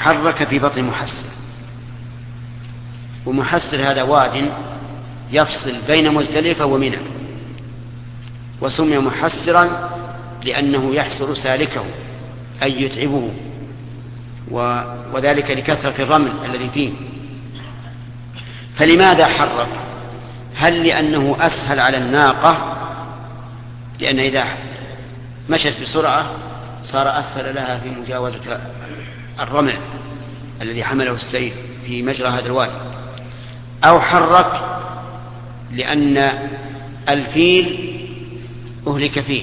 حرك في بطن محسر، ومحسر هذا واد يفصل بين مزدلفة ومنى، وسمي محسرا لأنه يحسر سالكه أي يتعبه، وذلك لكثرة الرمل الذي فيه. فلماذا حرك؟ هل لأنه أسهل على الناقة، لأن إذا مشت بسرعة صار أسهل لها في مجاوزة الرمل الذي حمله السيل في مجرى هذا الوادي، أو حرك لأن الفيل أهلك فيه،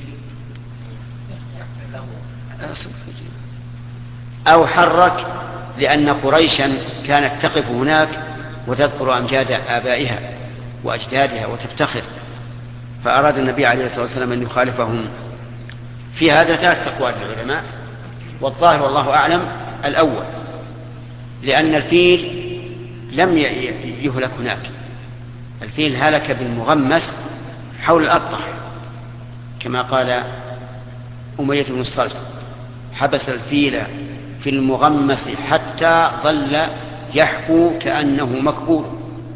أو حرك لأن قريشا كانت تقف هناك وتذكر أمجاد آبائها وأجدادها وتفتخر، فأراد النبي عليه الصلاة والسلام أن يخالفهم. في هذا 3 أقوال للعلماء، والظاهر والله أعلم الأول، لأن الفيل لم يهلك هناك، الفيل هلك بالمغمس حول الأبطح، كما قال أمية بن الصلت: حبس الفيل في المغمس حتى ظل يحكو كأنه مكبول.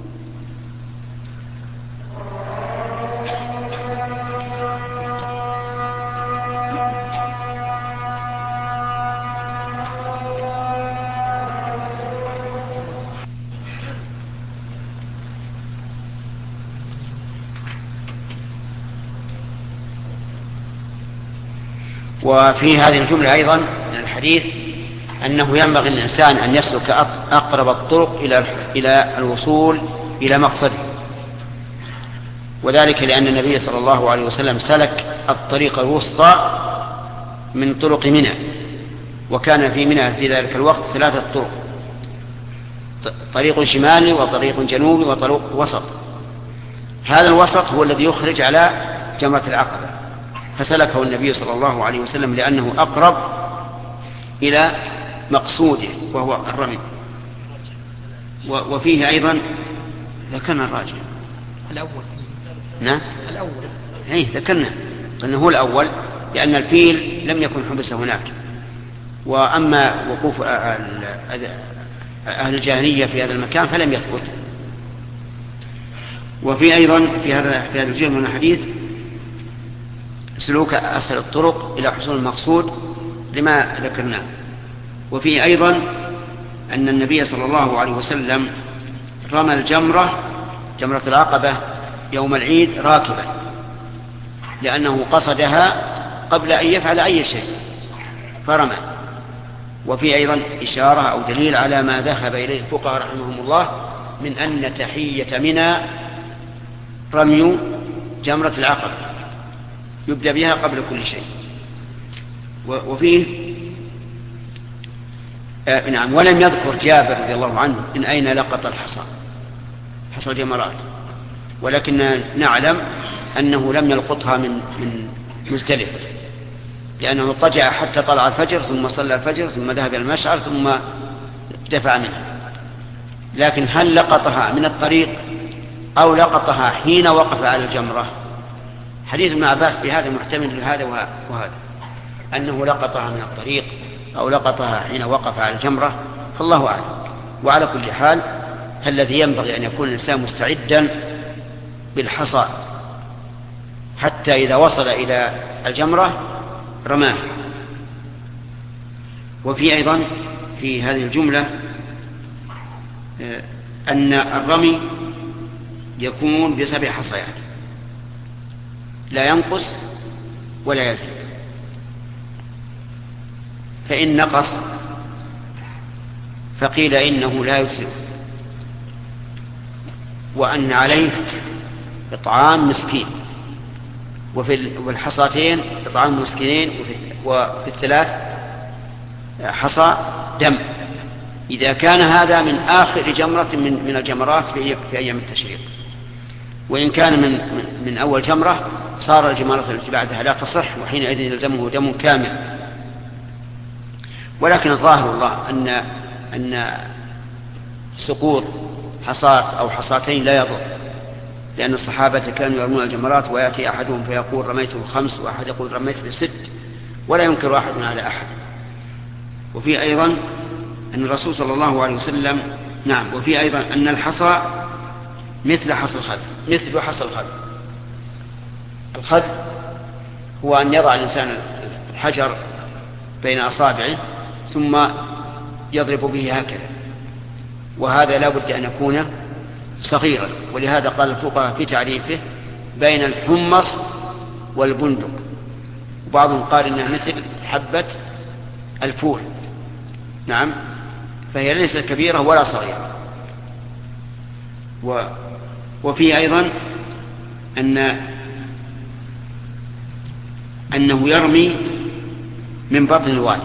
وفي هذه الجملة أيضا من الحديث أنه ينبغي للإنسان أن يسلك أقرب الطرق إلى الوصول إلى مقصده، وذلك لأن النبي صلى الله عليه وسلم سلك الطريق الوسطى من طرق منى، وكان في منى في ذلك الوقت 3 طرق: طريق شمالي وطريق جنوبي وطريق وسط. هذا الوسط هو الذي يخرج على جمرة العقبة، فسلكه النبي صلى الله عليه وسلم لأنه أقرب إلى مقصوده وهو الرمي. وفيه أيضا ذكرنا الراجع الأول. نعم الأول ذكرنا أنه هو الأول، لأن الفيل لم يكن حبس هناك. وأما وقوف أهل الجاهلية في هذا المكان فلم يثبت. وفي أيضا في هذا الجزء من الحديث سلوك أسهل الطرق إلى حصول المقصود لما ذكرناه. وفي أيضا أن النبي صلى الله عليه وسلم رمى جمرة العقبة يوم العيد راكبا، لأنه قصدها قبل أن يفعل أي شيء فرمى. وفي أيضا إشارة أو دليل على ما ذهب إليه الفقهاء رحمهم الله من أن تحية منى رمي جمرة العقبة يبدأ بها قبل كل شيء. وفيه نعم، ولم يذكر جابر رضي الله عنه من أين لقط حصى الجمرات، ولكن نعلم أنه لم يلقطها من مزدلفة، لأنه اضطجع حتى طلع الفجر ثم صلى الفجر ثم ذهب إلى المشعر ثم دفع منها. لكن هل لقطها من الطريق أو لقطها حين وقف على الجمرة؟ حديث ابن عباس بهذا محتمل لهذا وهذا، أنه لقطها من الطريق أو لقطها حين وقف على الجمرة، فالله أعلم. وعلى كل حال فالذي ينبغي أن يكون الإنسان مستعدا بالحصى حتى إذا وصل إلى الجمرة رماه. وفي أيضا في هذه الجملة أن الرمي يكون ب7 حصيات لا ينقص ولا يزيد، فإن نقص فقيل إنه لا يجزئ، وأن عليه إطعام مسكين، وفي الحصاتين إطعام مسكينين، وفي 3 حصى دم، إذا كان هذا من آخر جمرة من الجمرات في أيام التشريق. وإن كان من أول جمرة صار الجمرة التي بعدها لا تصح، وحينئذ يلزمه دم كامل. ولكن الظاهر الله أن سقوط حصاة أو حصاتين لا يضر، لأن الصحابة كانوا يرمون الجمرات ويأتي أحدهم فيقول رميت ب5 وأحد يقول رميت ب6، ولا ينكر أحد على أحد. وفي أيضا أن الرسول صلى الله عليه وسلم نعم. وفي أيضا أن الحصى مثل حصى الخذ. الخذ هو أن يضع الإنسان الحجر بين أصابعه ثم يضرب به هكذا، وهذا لا بد أن يكون صغيرا، ولهذا قال الفقهاء في تعريفه بين الحمص والبندق، وبعضهم قال إنها مثل حبة الفول. نعم، فهي ليست كبيرة ولا صغيرة. وفي أيضا أنه يرمي من بطن الوادي،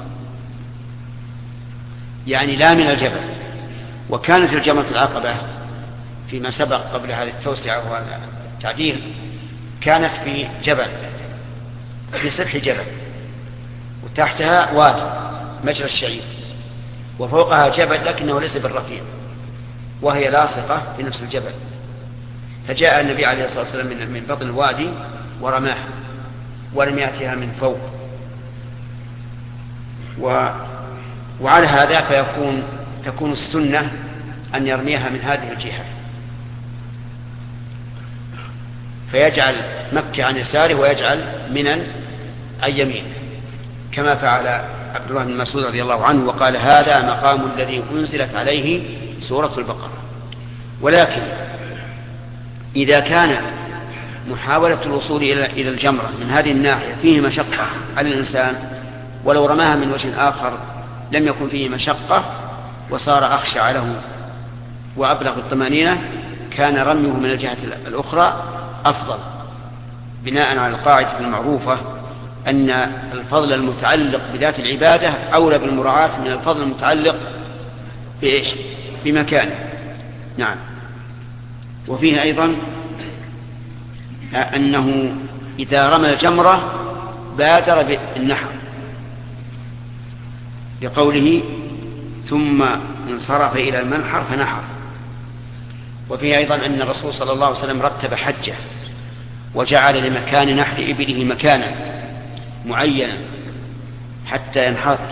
يعني لا من الجبل. وكانت الجمرة العقبة فيما سبق قبل هذه التوسعة والتعديل كانت في جبل، في سفح جبل، وتحتها وادي مجرى الشعير، وفوقها جبل لكنه ليس بالرفيع، وهي لاصقة في نفس الجبل. فجاء النبي عليه الصلاة والسلام من بطن الوادي ورماها، ولم يأتها من فوق. وعلى هذا تكون السنة أن يرميها من هذه الجهة، فيجعل مكة عن يساره ويجعل منى عن يمينه، كما فعل عبد الله بن مسعود رضي الله عنه وقال: هذا مقام الذي أنزلت عليه سورة البقرة. ولكن إذا كان محاولة الوصول إلى الجمرة من هذه الناحية فيه مشقة على الإنسان، ولو رماها من وجه آخر لم يكن فيه مشقة وصار أخشع له وأبلغ الطمأنينة، كان رميه من الجهة الأخرى أفضل، بناء على القاعدة المعروفة أن الفضل المتعلق بذات العبادة أولى بالمراعاة من الفضل المتعلق بإيش؟ بمكانه. نعم. وفيه أيضا أنه إذا رمى الجمرة بادر بالنحر، لقوله: ثم انصرف إلى المنحر فنحر. وفيه أيضا أن الرسول صلى الله عليه وسلم رتب حجه وجعل لمكان نحر إبله مكانا معينا حتى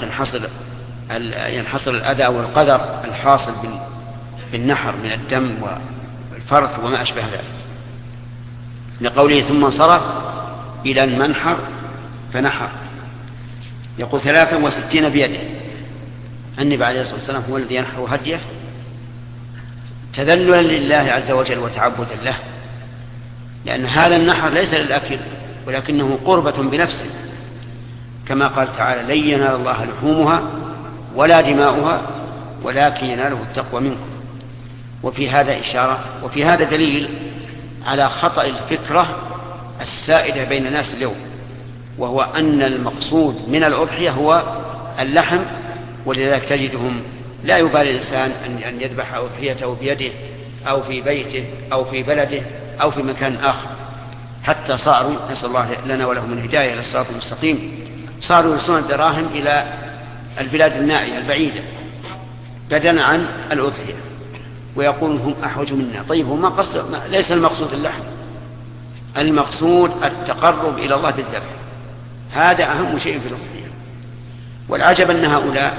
ينحصر الأذى والقدر الحاصل بالنحر من الدم والفرث وما أشبه ذلك، لقوله: ثم انصرف إلى المنحر فنحر. يقول 63 بيده. النبي عليه الصلاة والسلام هو الذي ينحر هديه تذللا لله عز وجل وتعبدا له، لأن هذا النحر ليس للأكل ولكنه قربة بنفسه، كما قال تعالى: لن ينال الله لحومها ولا دماؤها ولكن يناله التقوى منكم. وفي هذا إشارة، وفي هذا دليل على خطأ الفكرة السائدة بين الناس اليوم، وهو أن المقصود من الأضحية هو اللحم، ولذلك تجدهم لا يبالي الإنسان أن يذبح أضحيته بيده أو في بيته أو في بلده أو في مكان آخر، حتى صاروا، نسأل الله لنا ولهم الهداية إلى الصراط المستقيم، صاروا يرسلون الدراهم إلى البلاد النائية البعيدة بدلا عن الأضحية، ويقولون هم أحوج منا. طيب، هم ليس المقصود اللحم، المقصود التقرب إلى الله بالذبح، هذا أهم شيء في الأضحية. والعجب أن هؤلاء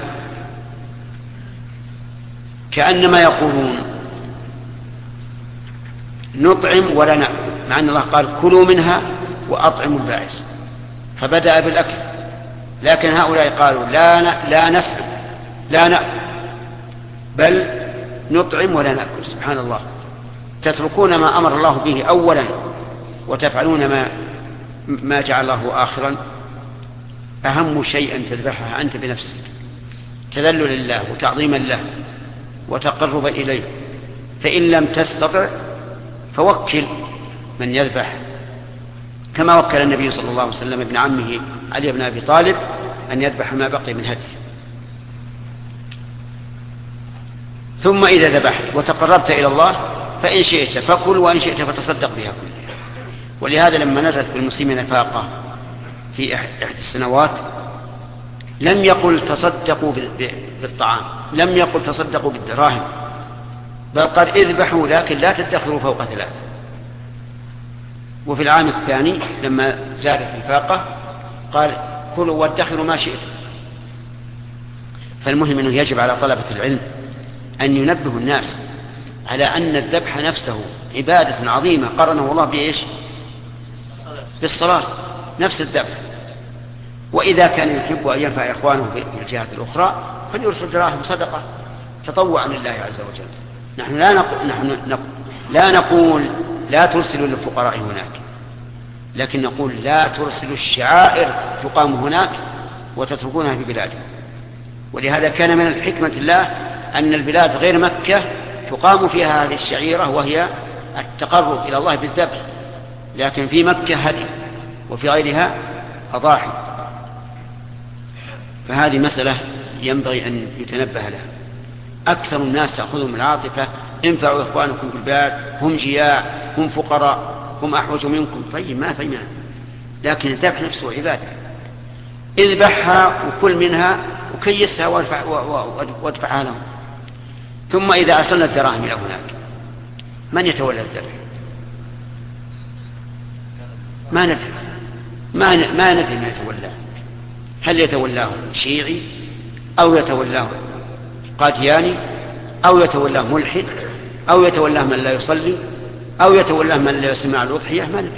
كأنما يقولون نطعم ولا نأكل، مع أن الله قال: كلوا منها وأطعموا البائس، فبدأ بالأكل. لكن هؤلاء قالوا: لا نسلم، لا نأكل، بل نطعم ولا نأكل. سبحان الله، تتركون ما أمر الله به أولا وتفعلون ما جعل الله آخرا. أهم شيء أن تذبحها أنت بنفسك، تذلل لله وتعظيما له وتقربا إليه. فإن لم تستطع فوكل من يذبح، كما وكل النبي صلى الله عليه وسلم ابن عمه علي بن أبي طالب أن يذبح ما بقي من هديه. ثم إذا ذبحت وتقربت إلى الله فإن شئت فكل، وإن شئت فتصدق بها كلها. ولهذا لما نزلت بالمسلمين فاقة في إحدى السنوات لم يقل تصدقوا بالطعام، لم يقل تصدقوا بالدراهم، بل قال: اذبحوا لكن لا تدخروا فوق 3. وفي العام الثاني لما زادت الفاقة قال: كلوا وادخروا ما شئتم. فالمهم أنه يجب على طلبة العلم أن ينبهوا الناس على أن الذبح نفسه عبادة عظيمة قرنه الله بإيش؟ بالصلاة، نفس الذبح. وإذا كان يحب أن ينفع إخوانه في الجهات الأخرى فليرسل دراهم صدقة تطوعا لله عز وجل. نحن لا نقول لا ترسلوا للفقراء هناك، لكن نقول لا ترسلوا الشعائر تقام هناك وتتركونها في بلادها. ولهذا كان من الحكمة الله أن البلاد غير مكة تقام فيها هذه الشعيرة وهي التقرب إلى الله بالذبح، لكن في مكة هدي وفي غيرها أضاحي. فهذه مسألة ينبغي أن يتنبه لها. أكثر الناس تأخذهم العاطفة، انفعوا إخوانكم في البلاد، هم جياع، هم فقراء، هم أحوج منكم. طيب ما فينا، لكن الذبح نفسه عبادة. اذبحها وكل منها وكيسها وادفعها لهم. ثم إذا أصلنا الدراهم إلى هناك من يتولى الذبح؟ ما ندري من يتولاه. هل يتولاه شيعي أو يتولاه قادياني أو يتولاه ملحد أو يتولاه من لا يصلي أو يتولاه من لا يسمع الأضحية؟ ما ندري.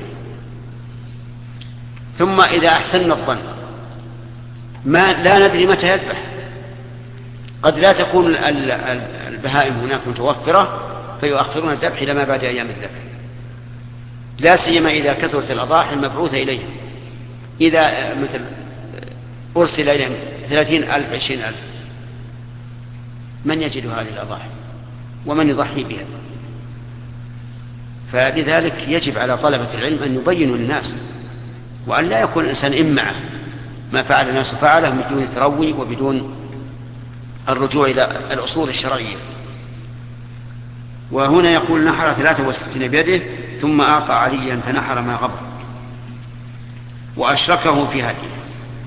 ثم إذا أحسن الظن لا ندري متى يذبح. قد لا تكون البهائم هناك متوفرة فيؤخرون الذبح إلى ما بعد أيام الذبح، لا سيما إذا كثرت الأضاحي المبعوثة إليهم. إذا مثل أرسل إليهم 30,000 20,000 من يجد هذه الأضاحي ومن يضحي بها؟ فلذلك يجب على طلبة العلم أن يبينوا للناس، وأن لا يكون الإنسان إمعة ما فعل الناس فعله من دون تروي وبدون الرجوع إلى الأصول الشرعية. وهنا يقول نحر 63 بيده ثم أعطى عليا فنحر ما غبر وأشركه في هديه.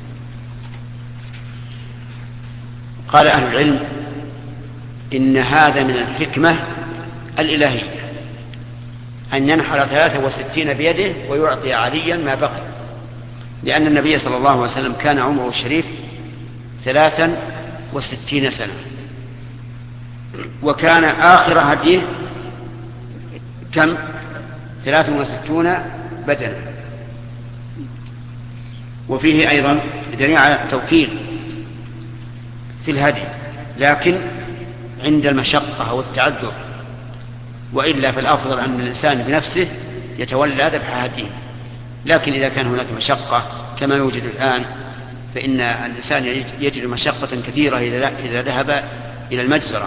قال أهل العلم إن هذا من الحكمة الإلهية أن ينحر 63 بيده ويعطي عليا ما بقي، لأن النبي صلى الله عليه وسلم كان عمره الشريف 63 سنة، وكان آخر هديه كم؟ 63 بدنا. وفيه أيضا دليل على التوكيل في الهدي، لكن عند المشقة أو التعذر، وإلا فالأفضل أن الإنسان بنفسه يتولى ذبح هديه. لكن إذا كان هناك مشقة كما يوجد الآن فإن الإنسان يجد مشقة كثيرة إذا ذهب إلى المجزرة.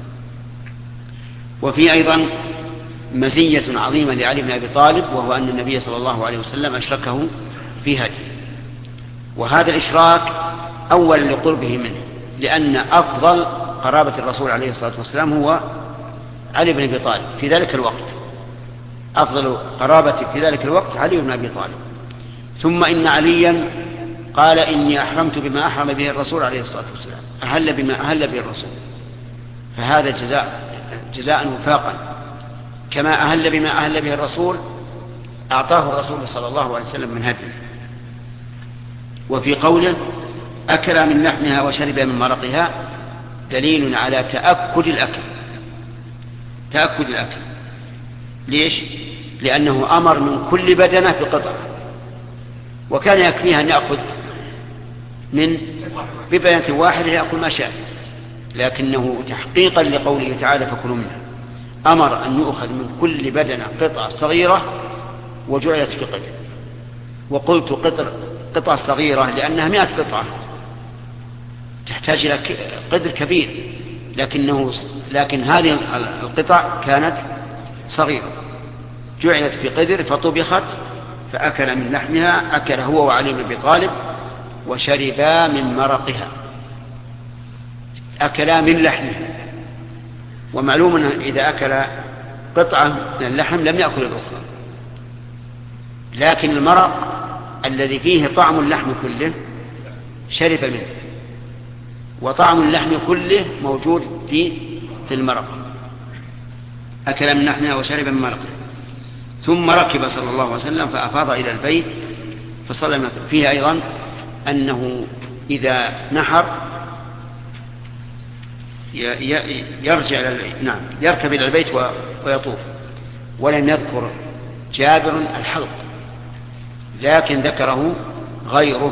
وفي أيضا مزية عظيمة لعلي بن أبي طالب، وهو أن النبي صلى الله عليه وسلم أشركه في هديه، وهذا الإشراك أولا لقربه منه، لأن أفضل قرابة الرسول عليه الصلاة والسلام هو علي بن أبي طالب في ذلك الوقت، أفضل قرابة في ذلك الوقت علي بن أبي طالب. ثم إن عليا قال إني أحرمت بما أحرم به الرسول عليه الصلاة والسلام، أهل بما أهل به الرسول، فهذا جزاء وفاقا، كما أهل بما أهل به الرسول أعطاه الرسول صلى الله عليه وسلم من هدي. وفي قوله أكل من لحمها وشرب من مرقها دليل على تأكد الأكل. ليش؟ لأنه أمر من كل بدنة بقطع، وكان يكفيها أن يأخذ من ببدنة واحدة يأكل ما شاء، لكنه تحقيقا لقوله تعالى فكلوا منها أمر أن يؤخذ من كل بدنة قطعة صغيرة وجعلت في قدر. وقلت قطعة صغيرة لأنها 100 قطعة تحتاج إلى قدر كبير، لكن هذه القطع كانت صغيرة جعلت في قدر فطبخت فأكل من لحمها، أكل هو وعلي بن أبي طالب وشربا من مرقها، أكلا من لحمها. ومعلوم أنه إذا أكل قطعة من اللحم لم يأكل الأخرى، لكن المرق الذي فيه طعم اللحم كله شرب منه، وطعم اللحم كله موجود في المرق، أكل من لحمها وشرب من مرقها. ثم ركب صلى الله عليه وسلم فأفاض إلى البيت فصلى. فيه أيضا أنه إذا نحر يرجع نعم يركب إلى البيت ويطوف. ولم يذكر جابر الحلق، لكن ذكره غيره،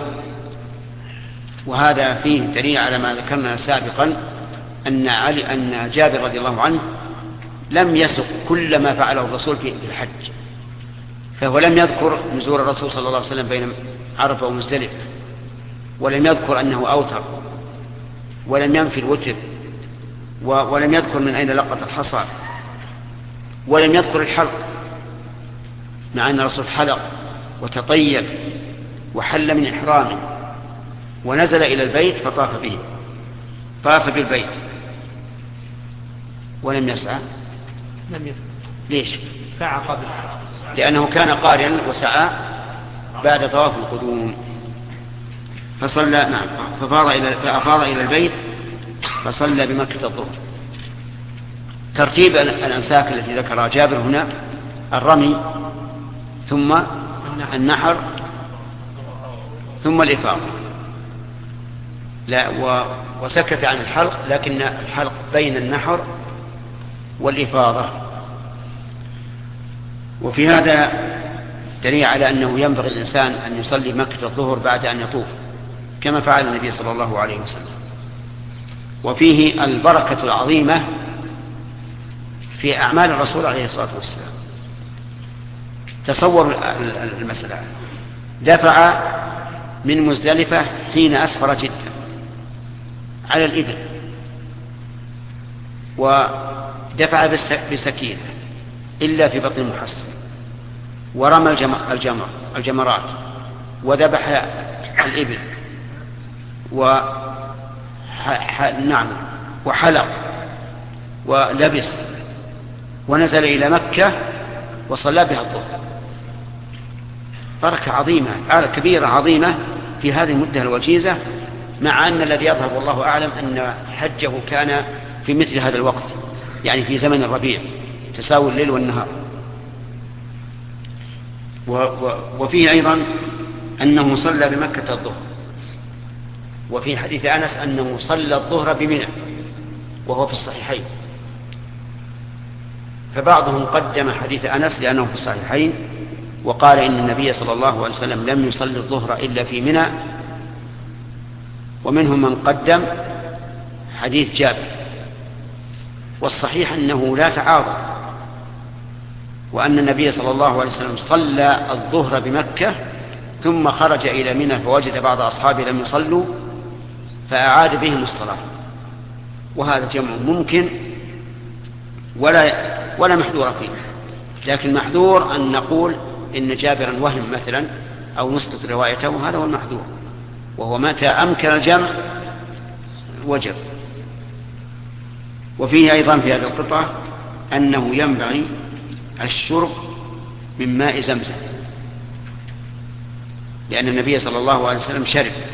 وهذا فيه دليل على ما ذكرنا سابقا أن جابر رضي الله عنه لم يسق كل ما فعله الرسول في الحج، فهو لم يذكر نزول الرسول صلى الله عليه وسلم بين عرفة ومزدلفة، ولم يذكر أنه أوتر، ولم ينفي الوتر، ولم يذكر من أين لقط الحصى، ولم يذكر الحلق، مع أن الرسول حلق وتطيب وحل من إحرامه ونزل إلى البيت فطاف به، طاف بالبيت ولم يسعى. لم يسعى. ليش؟ سعى قبل، لأنه كان قارئا وسعى بعد طواف القدوم. فصلى نعم فأفاض إلى البيت فصلى بمكة الظهر. ترتيب الأنساك التي ذكرها جابر هنا: الرمي، ثم النحر، ثم الإفاضة. لا وسكت عن الحلق، لكن الحلق بين النحر والإفاضة. وفي هذا دليل على أنه ينبغي الإنسان أن يصلي مكة الظهر بعد أن يطوف، كما فعل النبي صلى الله عليه وسلم. وفيه البركة العظيمة في أعمال الرسول عليه الصلاة والسلام. تصور المسألة: دفع من مزدلفة حين أسفر جدا على الإبل، ودفع بسكينة إلا في بطن المحصن، ورمى الجمرات، وذبح الإبل، وحلق ولبس، ونزل إلى مكة وصلى بها الظهر. بركة عظيمة، كبيرة عظيمة في هذه المدة الوجيزة، مع أن الذي يظهر والله أعلم أن حجه كان في مثل هذا الوقت، يعني في زمن الربيع، تساوي الليل والنهار. وفيه أيضا أنه صلى بمكة الظهر. وفي حديث أنس أنه صلى الظهر بمنى، وهو في الصحيحين. فبعضهم قدم حديث أنس لأنه في الصحيحين، وقال إن النبي صلى الله عليه وسلم لم يصلي الظهر إلا في منى. ومنهم من قدم حديث جابر. والصحيح أنه لا تعارض، وأن النبي صلى الله عليه وسلم صلى الظهر بمكة ثم خرج إلى منى فوجد بعض أصحابه لم يصلوا فأعاد بهم الصلاة. وهذا جمع ممكن ولا محذور فيه، لكن محذور أن نقول إن جابرا وهم مثلا أو نسقط روايته، هذا هو المحذور. وهو متى أمكن الجمع وجب. وفيه أيضا في هذه القطعة أنه ينبغي الشرب من ماء زمزم، لأن النبي صلى الله عليه وسلم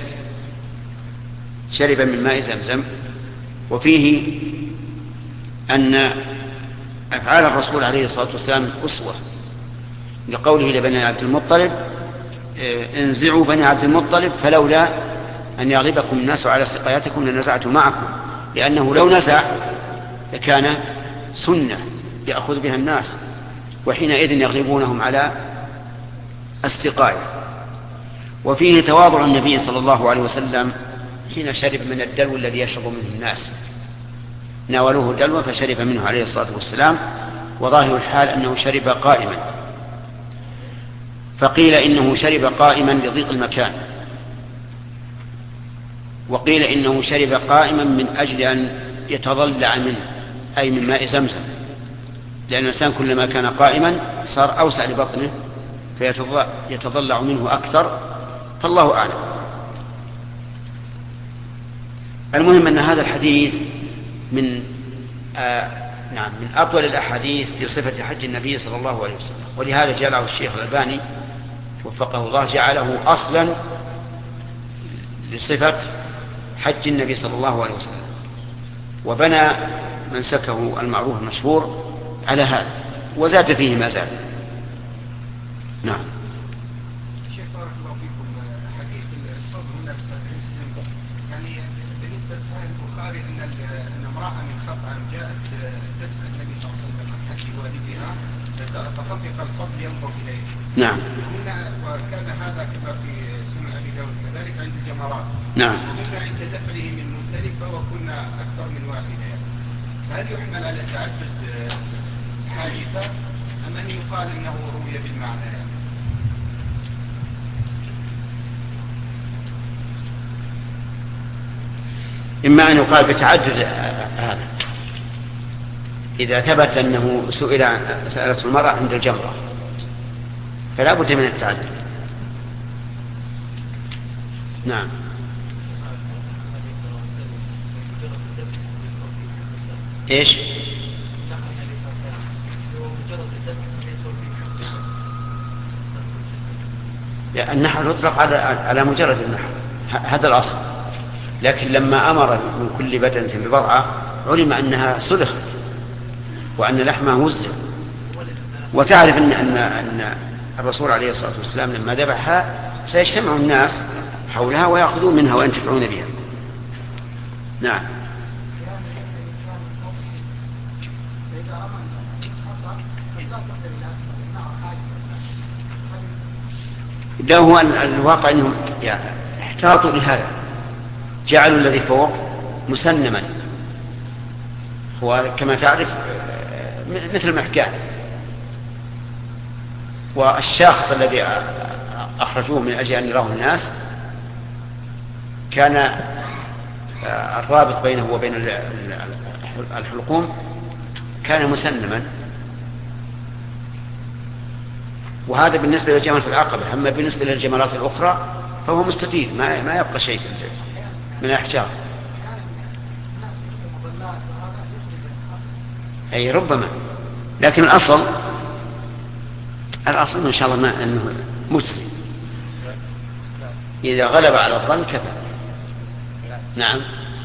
شرب من ماء زمزم. وفيه أن أفعال الرسول عليه الصلاة والسلام أسوة، لقوله لبني عبد المطلب: انزعوا بني عبد المطلب فلولا أن يغلبكم الناس على سقايتكم لنزعت معكم، لأنه لو نزع لكان سنة يأخذ بها الناس، وحينئذ يغلبونهم على السقاية. وفيه تواضع النبي صلى الله عليه وسلم حين شرب من الدلو الذي يشرب منه الناس، ناولوه دلوا فشرب منه عليه الصلاة والسلام، وظاهر الحال أنه شرب قائما. فقيل إنه شرب قائما لضيق المكان، وقيل إنه شرب قائما من أجل أن يتضلع منه، أي من ماء زمزم، لأن الإنسان كلما كان قائما صار أوسع لبطنه فيتضلع منه أكثر، فالله أعلم. المهم أن هذا الحديث من أطول الأحاديث في صفة حج النبي صلى الله عليه وسلم، ولهذا جعله الشيخ الألباني وفقه الله جعله أصلا لصفة حج النبي صلى الله عليه وسلم، وبنى منسكه المعروف المشهور على هذا، وزاد فيه ما زاد. نعم. شيخ بارك الله فيكم، حديث الصوم هنا في صحيح مسلم، يعني بالنسبة لصحيح البخاري أن امرأة من خطأ جاءت تسأل النبي صلى الله عليه وسلم عن حج والدها فطفق الفضل ينظر إليه. نعم. وكان هذا كما في سنن أبي داود كذلك عند الجمرات. نعم. وكنا عند دفعه من مزدلفة وكنا أكثر من واحدة. هل يحمل على تعدد حادثة أم أن يقال إنه روي بالمعنى يعني؟ إما أن يقال بتعدد هذا إذا ثبت أنه سألته المرأة عند الجمرة فلا بد من التعدد. نعم. إيش؟ النحر يطلق على مجرد النحر، هذا الأصل. لكن لما أمر من كل بدنة ببضعة علم أنها سلخت وأن لحمها وزن. وتعرف أن الرسول عليه الصلاة والسلام لما ذبحها سيجتمع الناس حولها ويأخذون منها وينتفعون بها. نعم. لا، هو الواقع أنهم احتاطوا لهذا، جعلوا الذي فوق مسنما، هو كما تعرف مثل محكاه. والشخص الذي أخرجوه من أجل أن يراه الناس كان الرابط بينه وبين الحلقوم كان مسنما، وهذا بالنسبة للجمرة العقبة. أما بالنسبة للجمرات الأخرى فهو مستفيد، ما يبقى شيء من الاحجار. أي ربما، لكن الأصل إن شاء الله ما أنه مسلم إذا غلب على الظن كفى. نعم.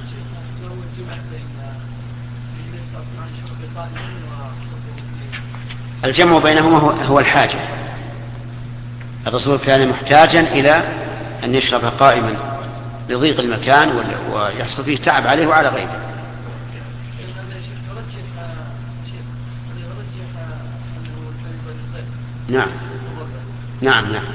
الجمع بينهما هو الحاجة. الرسول كان محتاجا إلى أن يشرب قائما لضيق المكان ويحصل فيه تعب عليه وعلى غيره. نعم نعم نعم.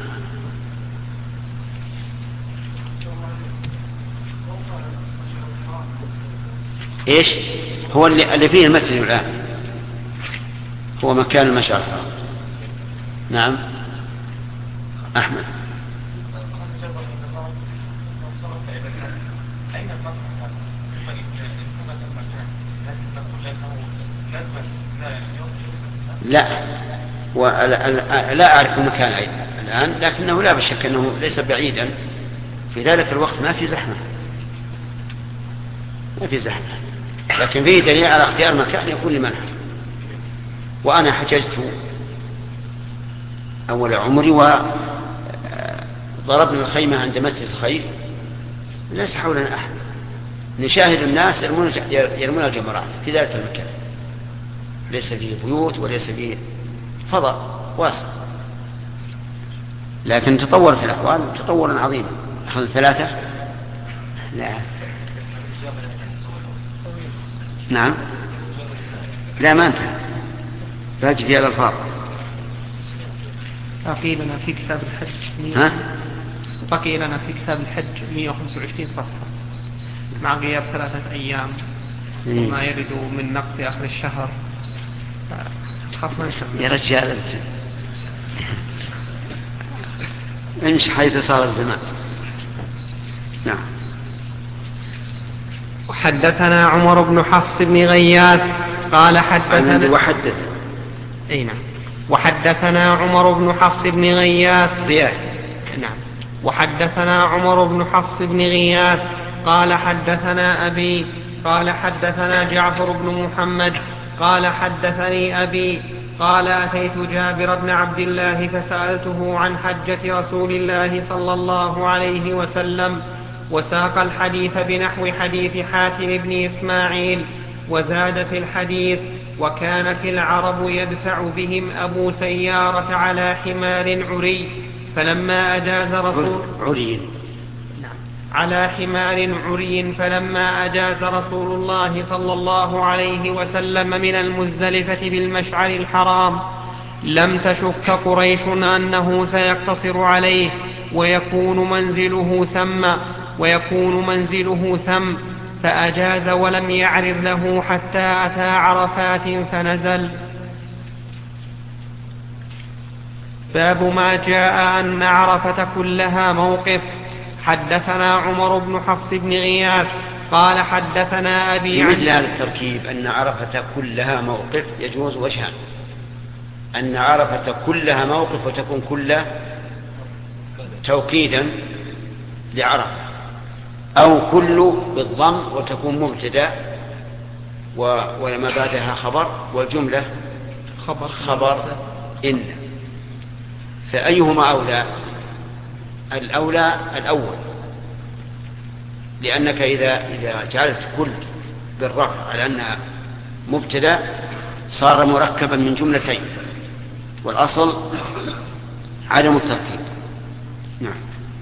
ايش هو اللي فيه المسجد الآن؟ هو مكان المشعر الحرام. نعم. أحمد. لا، لا أعرف المكان الآن، لكنه لا بشك أنه ليس بعيدا. في ذلك الوقت ما في زحمة، لكن فيه دليل على اختيار مكان يكون لمنع. وأنا حججت أول عمري وضربنا الخيمة عند مسجد الخير، ليس حولنا أحد، نشاهد الناس يرمون الجمرات في ذلك المكان، ليس فيه بيوت وليس فيه فضاء واسع، لكن تطورت الأحوال تطورا عظيما. أخذ 3. لا. نعم. لا، ما انتهى، باقي فيها الألفاظ. بقي لنا في كتاب الحج بقي لنا في كتاب الحج 125 صفحة مع غياب 3 أيام وما يرد من نقص آخر الشهر. يا رجال انت امشي حيث صار الزمان. نعم. وحدثنا عمر بن حفص بن غياث قال حدثنا نعم. وحدثنا عمر بن حفص بن غياث نعم. وحدثنا عمر بن حفص بن غياث قال حدثنا أبي قال حدثنا جعفر بن محمد قال حدثني أبي قال أتيت جابر بن عبد الله فسألته عن حجة رسول الله صلى الله عليه وسلم، وساق الحديث بنحو حديث حاتم بن إسماعيل، وزاد في الحديث: وكانت العرب يدفع بهم أبو سيارة على حمار عري، فلما أجاز رسول على حمار عري، فلما أجاز رسول الله صلى الله عليه وسلم من المزدلفة بالمشعر الحرام لم تشك قريش أنه سيقتصر عليه ويكون منزله ثم، فأجاز ولم يعرض له حتى أتى عرفات فنزل. باب ما جاء أن عرفة كلها موقف. حدثنا عمر بن حفص بن غياث قال حدثنا أبي مثل هذا التركيب أن عرفة كلها موقف يجوز وجهان: أن عرفة كلها موقف وتكون كلها توكيدا لعرفة، أو كل بالضم وتكون مبتدا ولما بعدها خبر والجملة خبر إن. فأيهما أولى؟ الأولى الأول، لأنك إذا جعلت كل بالرفع على أنها مبتدا صار مركبا من جملتين، والأصل عدم التركيب. نعم.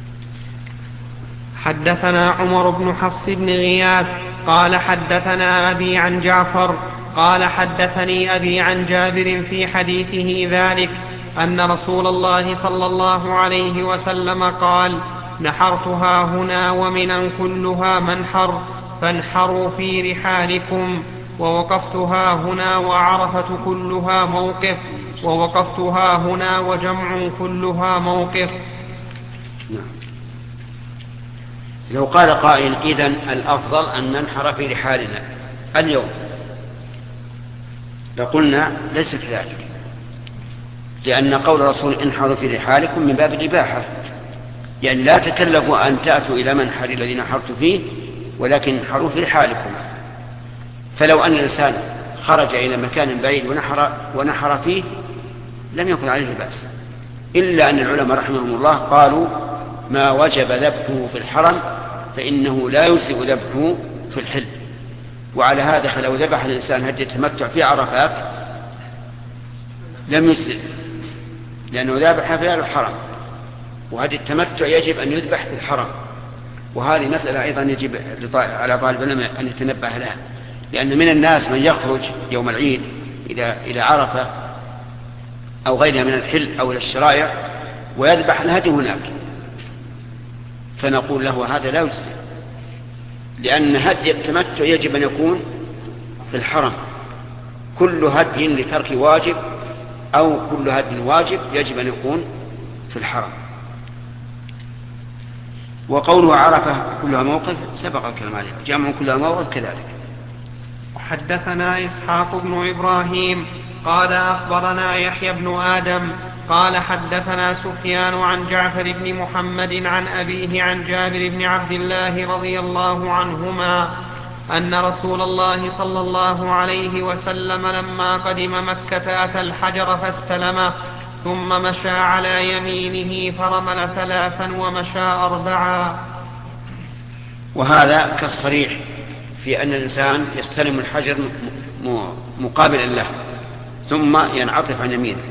حدثنا عمر بن حفص بن غياث قال حدثنا أبي عن جعفر قال حدثني أبي عن جابر في حديثه ذلك أن رسول الله صلى الله عليه وسلم قال: نحرتها هنا ومنا كلها منحر، فانحروا في رحالكم. ووقفتها هنا وعرفة كلها موقف، ووقفتها هنا وجمع كلها موقف. لو قال قائل: إذن الأفضل أن ننحر في رحالنا اليوم، لقلنا ليس كذلك، لأن قول الرسول: انحروا في رحالكم من باب الإباحة، يعني لا تكلفوا أن تأتوا إلى منحر الذي نحرت فيه، ولكن انحروا في رحالكم. فلو أن الإنسان خرج إلى مكان بعيد ونحر فيه لم يكن عليه بأس، إلا أن العلماء رحمهم الله قالوا: ما وجب ذبحه في الحرم فإنه لا يجزئ ذبحه في الحل. وعلى هذا فلو ذبح الإنسان هدي التمتع في عرفات لم يجزئ، لأنه ذبح في الحرم، وهدي التمتع يجب أن يذبح في الحرم. وهذه مسألة أيضا يجب على طالب العلم أن يتنبه لها، لأن من الناس من يخرج يوم العيد إلى عرفة أو غيرها من الحل أو إلى الشرائع ويذبح الهدي هناك، فنقول له هذا لا يجزي، لأن هدي التمتع يجب أن يكون في الحرم. كل هدي لترك واجب أو كل هدي واجب يجب أن يكون في الحرم. وقوله عرفة كلها موقف سبق الكلام عليه، جمع كلها موقف كذلك. حدثنا إسحاق بن إبراهيم قال أخبرنا يحيى بن آدم قال حدثنا سفيان عن جعفر بن محمد عن أبيه عن جابر بن عبد الله رضي الله عنهما أن رسول الله صلى الله عليه وسلم لما قدم مكة أتى الحجر فاستلمه، ثم مشى على يمينه فرمل 3 ومشى 4. وهذا كالصريح في أن الإنسان يستلم الحجر مقابلا له ثم ينعطف عن يمينه.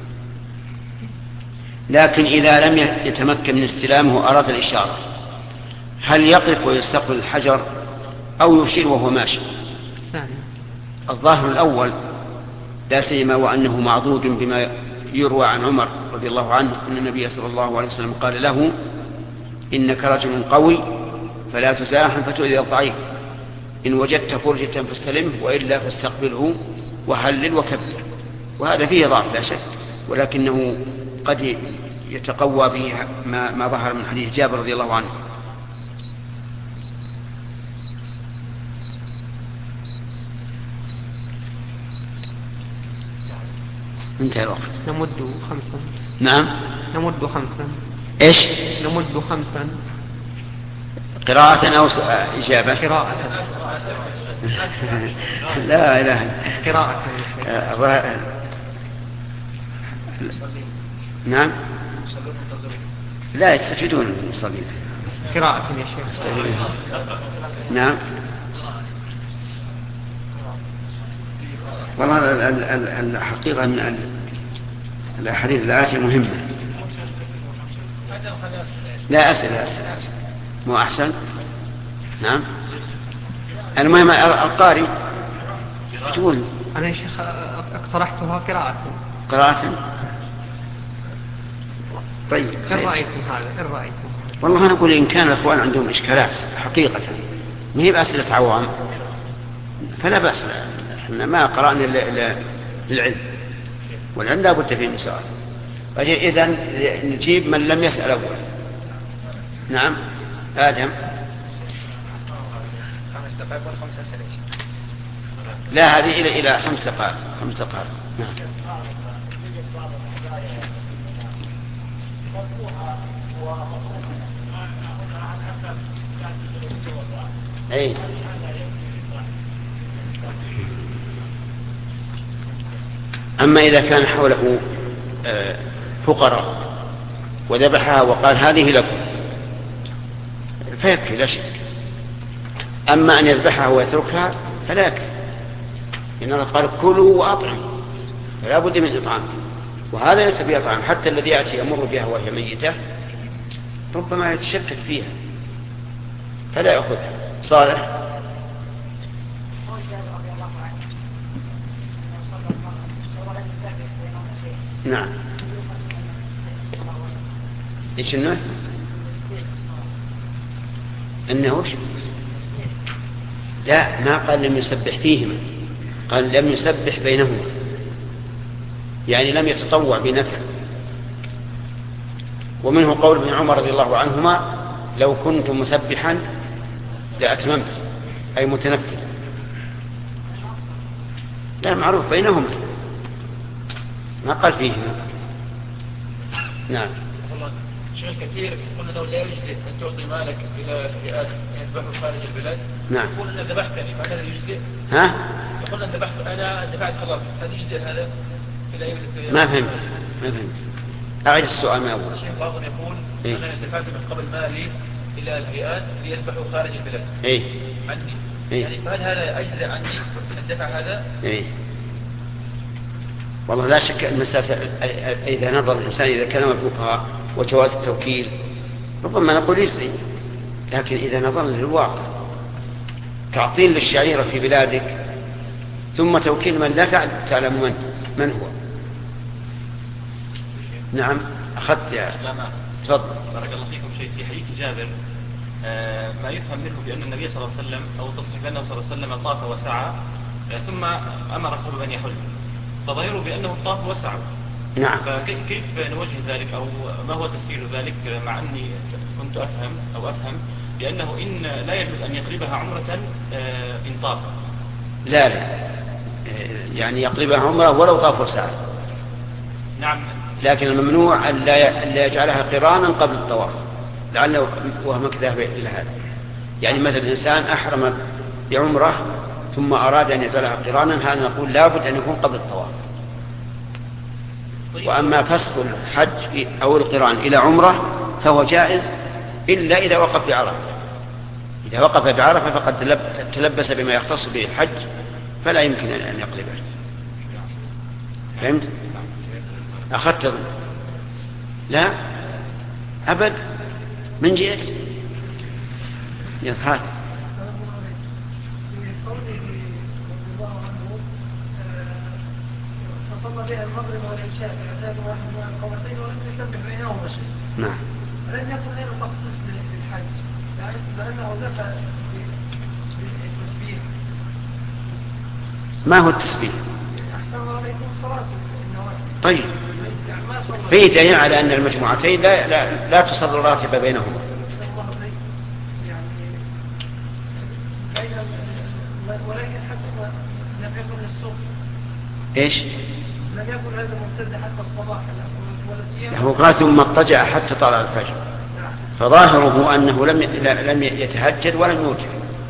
لكن إذا لم يتمكن من استلامه وأراد الإشارة، هل يقف ويستقبل الحجر أو يشير وهو ماشي؟ الظاهر الأول، لا سيما وأنه معضود بما يروى عن عمر رضي الله عنه أن النبي صلى الله عليه وسلم قال له: إنك رجل قوي فلا تزاحم فتؤذي الضعيف، إن وجدت فرجة فاستلمه وإلا فاستقبله وهلل وكبر. وهذا فيه ضعف لا شك، ولكنه قد يتقوى به ما ظهر من حديث جابر رضي الله عنه. انتهى الوقت. نمد 5. نعم نمد 5. ايش؟ نمد 5. قراءة أو إجابة؟ قراءة. لا إله. قراءة. نعم. لا يستفيدون المصلين. قراءة يا شيخ. نعم. والله الحقيقة من الأحاديث الآتية مهمة. لا أسئلة. مو أحسن؟ نعم. المهم القارئ تقول أنا يا شيخ اقترحتها قراءة. طيب إن رأيكم هذا؟ إن رأيكم؟ والله أنا أقول إن كان الأخوان عندهم إشكالات حقيقة ما هي بأسئلة عوام فلا بأس، احنا ما قرأنا للعلم، والعلم لا بد فيه من سؤال. إذن نجيب من لم يسأل أول. نعم آدم. 5 دقائق ولا 5 أسئلة؟ لا، هذه إلى 5 دقائق. 5 دقائق. نعم. أي. أما إذا كان حوله فقراء وذبحها وقال هذه لكم فيكفي لا شك. أما أن يذبحها ويتركها فلا يكفي، إن الله قال كلوا وأطعموا، فلا بد من إطعام، وهذا ليس فيه طعام. حتى الذي يأتي يمر بها وهي ميتة ربما يتشكك فيها فلا يأخذها. صالح. نعم. ايش انه وش؟ لا، ما قال لم يسبح فيهما، قال لم يسبح بينهما، يعني لم يتطوع بنفع. ومنه قول ابن عمر رضي الله عنهما لو كنت مسبحا لأتممت، أي متنفل. لا، معروف بينهما، ما قال فيهما. نعم. شيخ كثير يقول لو لا يجزئ أن تعطي مالك إلى فئات يذبحوا خارج البلاد. نعم. يقول أنا ذبحتني فهذا يجزئ. ها؟ يقول أنا ذبحت، أنا دفعت خلاص، هذا يجزئ هذا؟ ما فهمت. أعيد السؤال من أول. الشيخ بعضهم يقول أنا دفعت من قبل مالي إلى الفئات ليذبحوا خارج البلاد. عني. يعني فهل هذا أجزئ عني الدفع هذا؟ والله لا شك المسألة إذا نظر الإنسان إذا كلم الفقهاء وجواز التوكيل ربما نقول يسري، لكن إذا نظر للواقع تعطيل للشعيرة في بلادك ثم توكيل من لا تعلم من هو. نعم. أخذت يا تفضل. بارك الله فيكم. شيء في حديث جابر ما يفهم منه بأن النبي صلى الله عليه وسلم أو تصريح بأنه صلى الله عليه وسلم طاف وسعى ثم أمر رسوله أن يحج، فظاهره بأنه طاف وسعى. نعم. فكيف نوجه ذلك أو ما هو تفسير ذلك، مع أني كنت أفهم بأنه إن لا يجوز أن يقلبها عمرة إن طاف. لا يعني يقلبها عمرة ولو طاف وسعى. نعم. لكن الممنوع أن لا يجعلها قرانا قبل الطواف، لعله وهم كذاب إلى هذا. يعني مثل الإنسان أحرم بعمرة ثم أراد أن يجعلها قرانا، هذا نقول لابد أن يكون قبل الطواف. وأما فسخ الحج أو القران إلى عمرة فهو جائز إلا إذا وقف بعرفة. إذا وقف بعرفة فقد تلبس بما يختص به الحج فلا يمكن أن يقلبه. فهمت؟ أخذت؟ لا أبد. من جئت يفهات فصلى بها المغرب والعشاء بعداد واحد من القوتين ولم يسبح بينهما شيء. نعم. لم يكن غير تخصيص للحج لأنه دفع بالتسبيح. ما هو التسبيح؟ أحسن الله عليكم الصلاة. طيب فيه دليل على أن المجموعتين لا تصل راتبة بينهما. ولكن حتى لم يكن الصبح. إيش؟ لم يكن هذا ممتد حتى الصباح. هو قال ثم اضطجع حتى طلع الفجر، فظاهره أنه لم يتهجد ولم يوتر.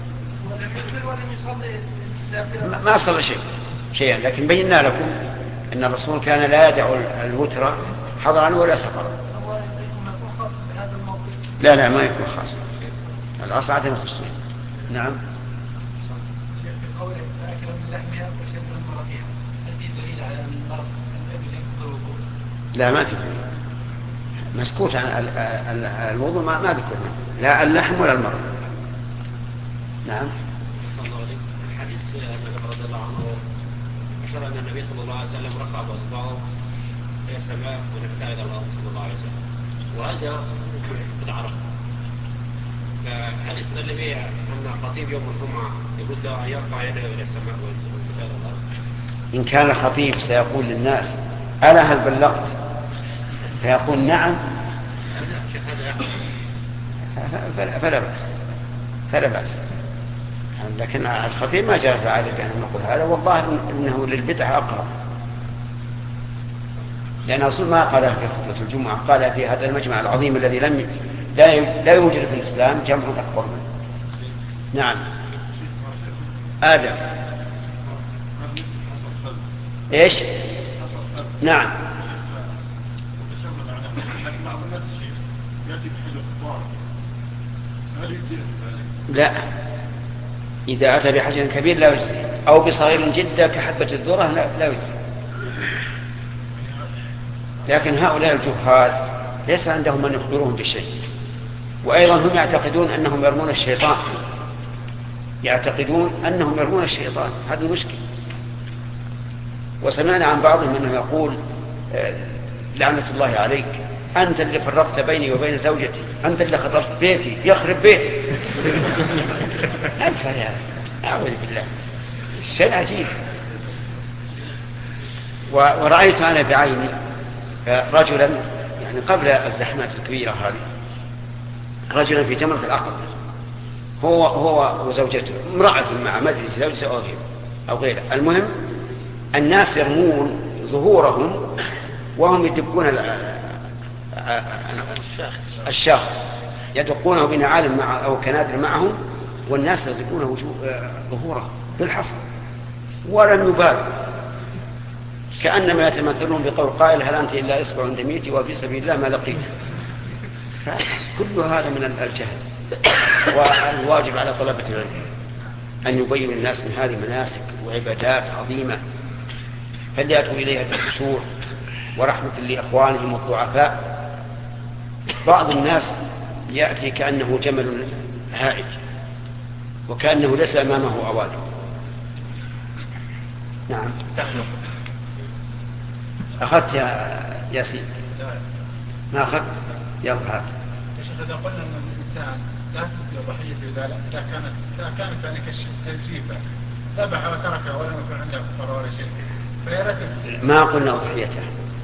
ما صلى شيئا، لكن بينا لكم أن الرسول كان لا يدع الوتر حضرا ولا سفرا. لا ما يكون خاص، الأصل عدم الخصوصية. نعم. لا ما في، مسكوت عن الوضوء ما ذكرنا، لا اللحم ولا المرض. نعم. الحديث أن رضي الله عنه أشار أن النبي صلى الله عليه وسلم رفع بأصبعه إلى السماء ونفتح إلى الأرض صلى الله عليه وسلم، وهذا قد عرفه. فهل استدل به أن الخطيب يوم الجمعة يرد أن يرفع يده إلى السماء وينفتح إلى الأرض؟ إن كان الخطيب سيقول للناس ألا هل بلغت؟ فيقول نعم فلا بأس. لكن الخطيب ما جاء في عادة أن نقول هذا، والله إنه للبدعة أقرب، لأن الرسول ما قال في خطبة الجمعة، قال في هذا المجمع العظيم الذي لا يوجد في الإسلام جمع أكبر منه. نعم. آدم. إيش؟ نعم. لا، إذا أتى بحجر كبير لا يجزي، أو بصغير جدا كحبة الذرة لا يجزي. لكن هؤلاء الجهال ليس عندهم من يخبرهم بشيء، وأيضا هم يعتقدون أنهم يرمون الشيطان، هذا مشكل. وسمعنا عن بعضهم أنه يقول لعنة الله عليك، أنت اللي فرقت بيني وبين زوجتي، أنت اللي خطفت بيتي، يخرب بيتي. أنت يا أعوذ بالله، شيء عجيب. ورأيت أنا بعيني رجلا، يعني قبل الزحمات الكبيرة هذه، رجلا في جمرة العقبة، هو وزوجته، امرأة مع مدري زوجته أو غيره. المهم الناس يرمون ظهورهم وهم يدقون الشخص، يدقونه بنعال أو كنادر معهم، والناس يدقونه ظهوره بالحصى ولم يبالوا، كأنما يتمثلون بقول قائل هل أنت إلا إصبع عند ميتي وفي سبيل الله ما لقيت. كل هذا من الجهل. والواجب على طلبة العلم أن يبين الناس من هذه مناسك وعبادات عظيمة فليأتوا إليها بالخشوع ورحمة لإخوانهم الضعفاء. بعض الناس يأتي كأنه جمل هائج وكأنه ليس أمامه أوادم. نعم. أخذت يا ياسين؟ ما أخذت؟ يلا هات. يا شيخ إذا قلنا أن الإنسان لا تجزي ضحية إذا كانت يعني كالجيفة ذبح وتركها ولم يكن عنده كفارة ولا شيء فيرتب. ما قلنا أضحيته،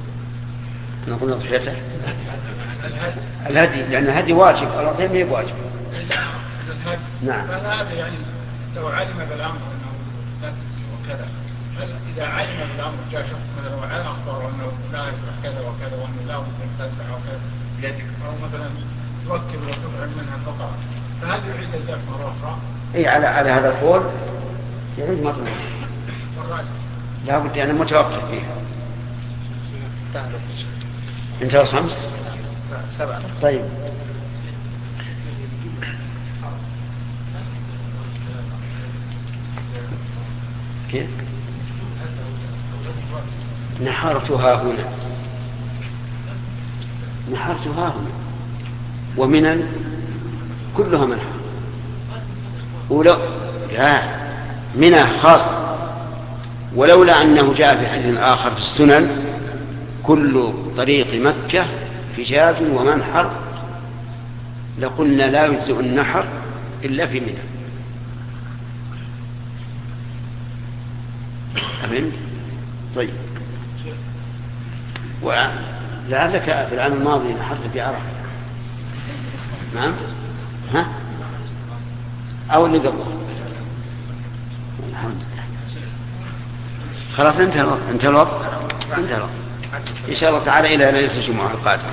الهدي، لأن الهدي واجب، الأضحية ما هي واجب. الهدي. نعم. فهذا يعني لو علم بالأمر أنه لا تجزي وكذا، هل إذا علم بالأمر جاء شخص مثلا وعلى أخبار أنه لا يصلح كذا وكذا وأنه لا ممكن تذبح وكذا بيدك، أو مثلا توكل وتطعم منها الفقراء، فهل يعيد الذبح مرة أخرى؟ إيه، على هذا القول يعيد مرة لا بد، أنا متوقف فيها. انت 5 7. طيب كيف نحرتها هنا ومنا كلها منحر، ولو لا منها خاصة، ولولا أنه جاء في حديث آخر في السنن كل طريق مكة فجاج ومنحر لقلنا لا يجزئ النحر إلا في منى. أفهمت؟ طيب، ولعلك في العام الماضي نحرت في عرفة. نعم. ها؟ أو اللي قبله. الحمد لله. خلاص انتهى الوقت. إن شاء الله تعالى إلى ليلة الجمعة القادمة.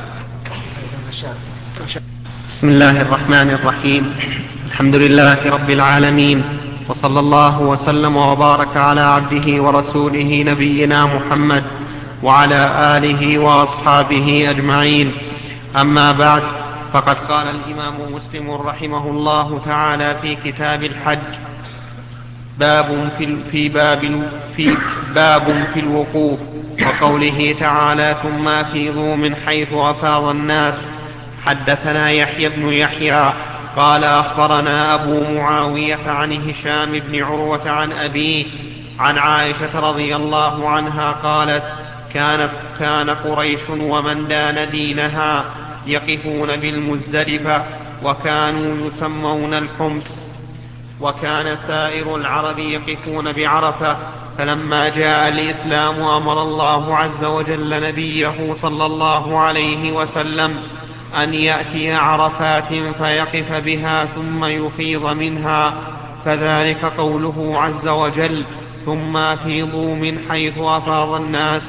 بسم الله الرحمن الرحيم. الحمد لله رب العالمين، وصلى الله وسلم وبارك على عبده ورسوله نبينا محمد وعلى آله وأصحابه أجمعين. أما بعد، فقد قال الإمام مسلم رحمه الله تعالى في كتاب الحج: باب في الوقوف. وقوله تعالى ثم أفيضوا من حيث أفاض الناس. حدثنا يحيى بن يحيى قال أخبرنا أبو معاوية عن هشام بن عروة عن أبيه عن عائشة رضي الله عنها قالت كان قريش ومن دان دينها يقفون بالمزدلفة وكانوا يسمون الحمص، وكان سائر العرب يقفون بعرفة. فلما جاء الإسلام أمر الله عز وجل نبيه صلى الله عليه وسلم أن يأتي عرفات فيقف بها ثم يفيض منها، فذلك قوله عز وجل ثم أفيضوا من حيث أفاض الناس.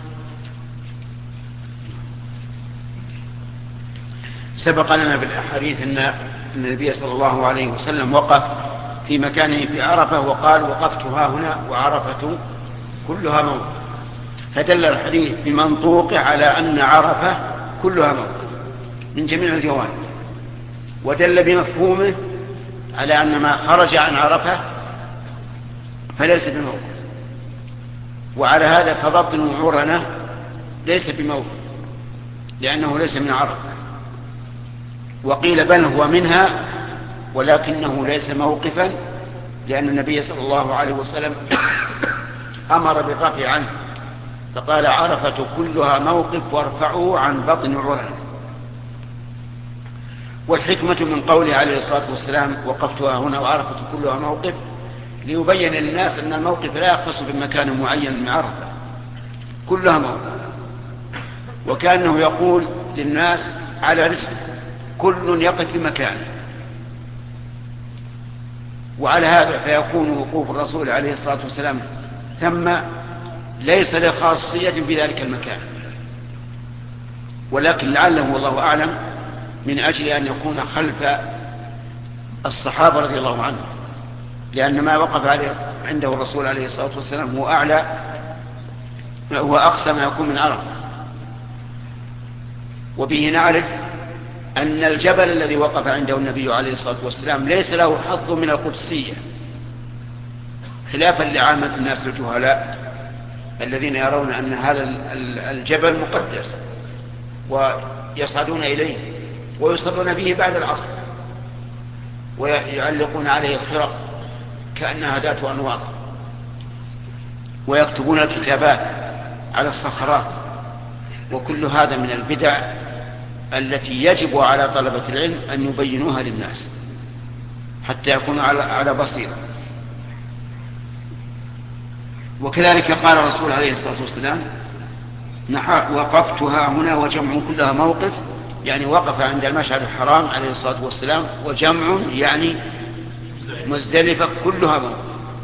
سبق لنا بالأحاديث أن النبي صلى الله عليه وسلم وقف في مكانه في عرفة وقال وقفت ها هنا وعرفة كلها موقف، فدل الحديث بمنطوقه على أن عرفة كلها موقف من جميع الجوانب، ودل بمفهومه على أن ما خرج عن عرفة فليس بموقف، وعلى هذا فبطن عرنة ليس بموقف لأنه ليس من عرفة. وقيل بل هو منها ولكنه ليس موقفا لأن النبي صلى الله عليه وسلم أمر بالرفع عنه فقال عرفة كلها موقف وارفعوا عن بطن عرنة. والحكمة من قوله عليه الصلاة والسلام وقفتها هنا وعرفة كلها موقف ليبين للناس أن الموقف لا يختص بمكان معين من عرفة، كلها موقف، وكأنه يقول للناس على رسل كل يقف في مكانه. وعلى هذا فيكون وقوف الرسول عليه الصلاة والسلام ثم ليس لخاصية في ذلك المكان، ولكن لعله والله أعلم من أجل أن يكون خلف الصحابة رضي الله عنهم، لأن ما وقف عليه عنده الرسول عليه الصلاة والسلام هو أعلى هو أقصى ما يكون من عرفة. وبه نعرف أن الجبل الذي وقف عنده النبي عليه الصلاة والسلام ليس له حظ من القدسية، خلافا لعامة الناس الجهلاء الذين يرون أن هذا الجبل مقدس ويصعدون إليه ويصلون به بعد العصر ويعلقون عليه الخرق كأنها ذات أنواط ويكتبون الكتابات على الصخرات، وكل هذا من البدع التي يجب على طلبة العلم أن يبينوها للناس حتى يكونوا على بصيرة. وكذلك قال الرسول عليه الصلاة والسلام وقفتها هنا وجمع كلها موقف، يعني وقف عند المشعر الحرام عليه الصلاة والسلام، وجمع يعني مزدلفة كلها موقف.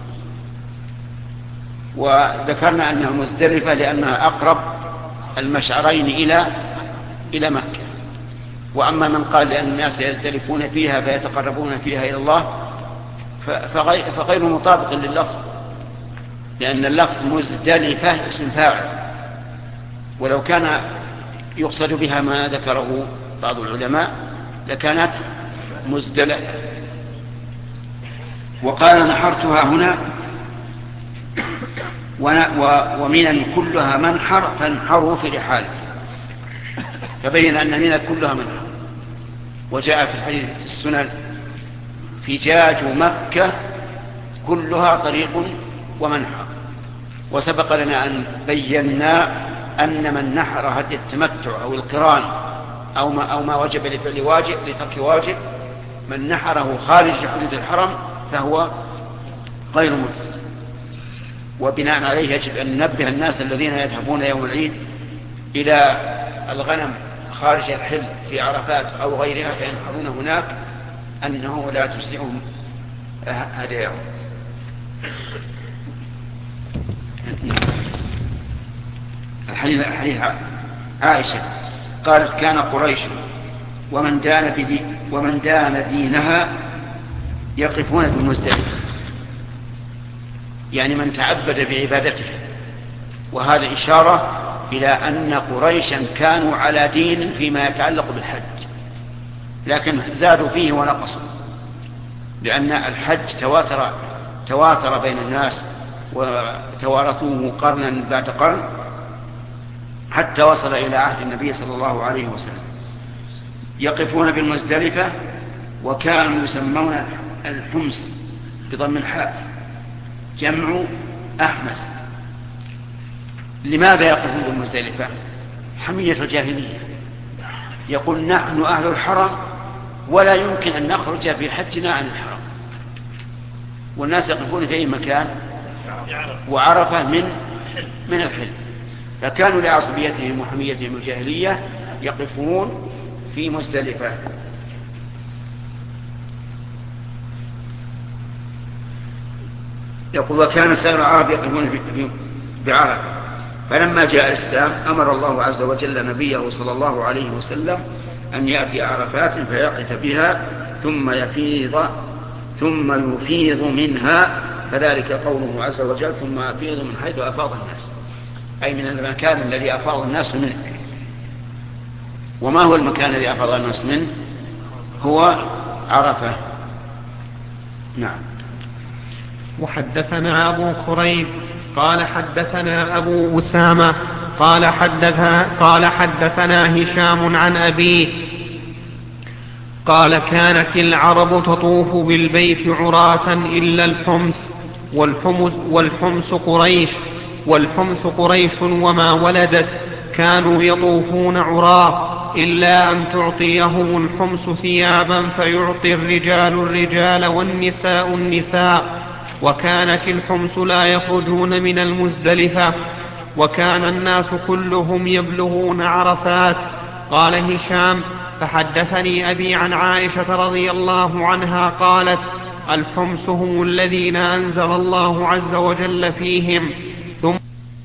وذكرنا أنها مزدلفة لأنها أقرب المشعرين إلى مكة. وأما من قال لأن الناس يزدلفون فيها فيتقربون فيها إلى الله فغير مطابق لللفظ، لأن اللفظ مزدلفة اسم فاعل، ولو كان يقصد بها ما ذكره بعض العلماء لكانت مزدلفة. وقال نحرتها هنا ومنا كلها منحر فانحروا في رحاله، فبين أن منا كلها منحر. وجاء في الحديث السنن فجاج مكة كلها طريق ومنحر. وسبق لنا أن بينا أن من نحر هدي التمتع أو القران أو ما وجب لفعل واجب لترك واجب، من نحره خارج حدود الحرم فهو غير مجزي. وبناء عليه يجب أن ننبه الناس الذين يذهبون يوم العيد إلى الغنم خارج الحل في عرفات أو غيرها فينحرون هناك أنه لا تسعهم هديهم. الحديث عائشة قالت كان قريش ومن دان دينها يقفون بالمزدلفة، يعني من تعبد بعبادته. وهذا إشارة إلى أن قريشا كانوا على دين فيما يتعلق بالحج، لكن زادوا فيه ونقصوا، لأن الحج تواتر بين الناس وتوارثوه قرنا بعد قرن، حتى وصل إلى عهد النبي صلى الله عليه وسلم. يقفون بالمزدلفة وكانوا يسمون الحمص بضم الحاء، جمع أحمس. لماذا يقفون بالمزدلفة؟ حمية الجاهلية، يقول نحن أهل الحرم ولا يمكن أن نخرج في حجنا عن الحرم، والناس يقفون في أي مكان، وعرفة من الحل، فكانوا لعصبيتهم وحميتهم الجاهلية يقفون في مزدلفة. يقول وكان سائر العرب يقفون بعرفة، فلما جاء الإسلام أمر الله عز وجل نبيه صلى الله عليه وسلم أن يأتي عرفات فيقف بها ثم يفيض منها، فذلك قوله عز وجل ثم يفيض من حيث أفاض الناس، أي من المكان الذي أفاض الناس منه. وما هو المكان الذي أفاض الناس منه؟ هو عرفة. نعم. وحدثنا أبو كريب قال حدثنا أبو أسامة قال حدثنا هشام عن أبيه قال كانت العرب تطوف بالبيت عراة إلا والحمص قريش وما ولدت كانوا يطوفون عراة إلا أن تعطيهم الحمص ثيابا فيعطي الرجال والنساء النساء، وكانت الحمص لا يخرجون من المزدلفة، وكان الناس كلهم يبلغون عرفات. قال هشام فحدثني أبي عن عائشة رضي الله عنها قالت الحمص هم الذين أنزل الله عز وجل فيهم. ثم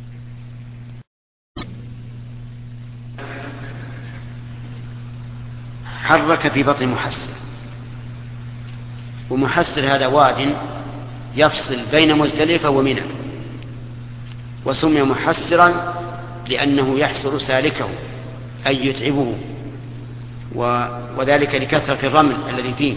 حرك في بطن محسر، ومحسر هذا واد يفصل بين مزدلفة ومنى، وسمي محسرا لأنه يحسر سالكه أي يتعبه، وذلك لكثرة الرمل الذي فيه.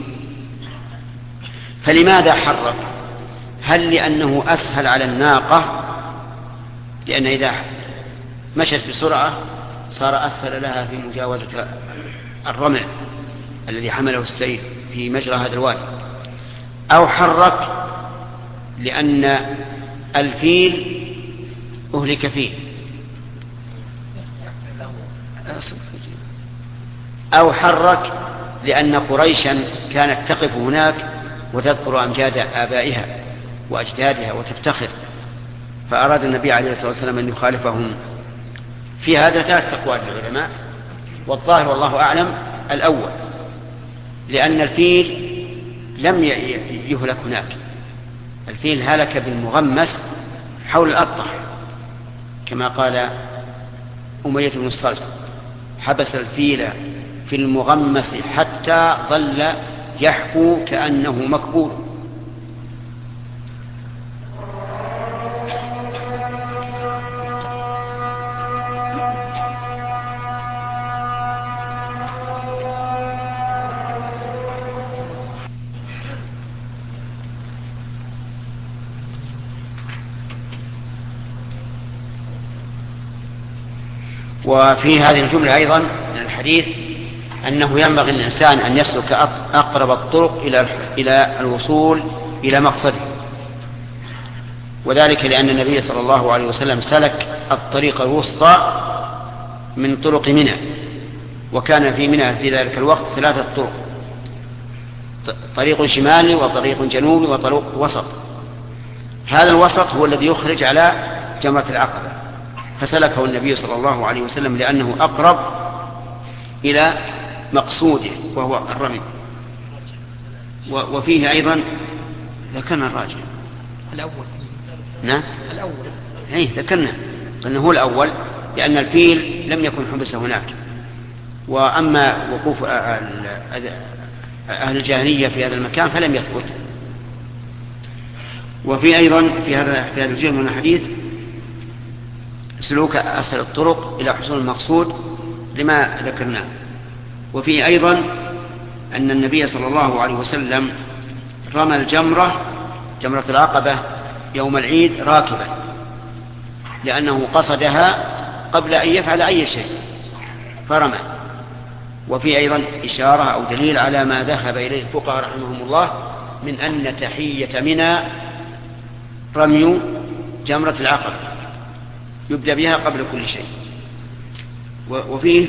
فلماذا حرك؟ هل لأنه أسهل على الناقة، لأن إذا مشت بسرعة صار أسهل لها في مجاوزة الرمل الذي حمله السيل في مجرى هذا الوادي، أو حرك لأن الفيل أهلك فيه، أو حرك لأن قريشا كانت تقف هناك وتذكر أمجاد آبائها وأجدادها وتفتخر، فأراد النبي عليه الصلاة والسلام أن يخالفهم. في هذا 3 أقوال للعلماء، والظاهر والله أعلم الأول، لأن الفيل لم يهلك هناك، الفيل هلك بالمغمس حول الأبطح، كما قال أمية بن الصلت حبس الفيل في المغمس حتى ظل يحكو كأنه مكبول. وفي هذه الجملة أيضا من الحديث أنه ينبغي للإنسان أن يسلك أقرب الطرق إلى الوصول إلى مقصده، وذلك لأن النبي صلى الله عليه وسلم سلك الطريق الوسطى من طرق منى، وكان في منى في ذلك الوقت 3 طرق، طريق شمالي وطريق جنوبي وطريق وسط. هذا الوسط هو الذي يخرج على جمرة العقبة، فسلكه النبي صلى الله عليه وسلم لأنه أقرب إلى مقصوده وهو الرمي. وفيه أيضا ذكرنا الراجع الأول. نعم ذكرنا أنه هو الأول، لأن الفيل لم يكن حبس هناك. وأما وقوف أهل الجاهلية في هذا المكان فلم يثبت. وفي أيضا في هذا الجزء من الحديث سلوك أسهل الطرق إلى حصول المقصود لما ذكرناه. وفي أيضا أن النبي صلى الله عليه وسلم رمى جمرة العقبة يوم العيد راكبا، لأنه قصدها قبل أن يفعل أي شيء فرمى. وفي أيضا إشارة أو دليل على ما ذهب إليه الفقهاء رحمهم الله من أن تحية منى رمي جمرة العقبة يبدأ بها قبل كل شيء. وفيه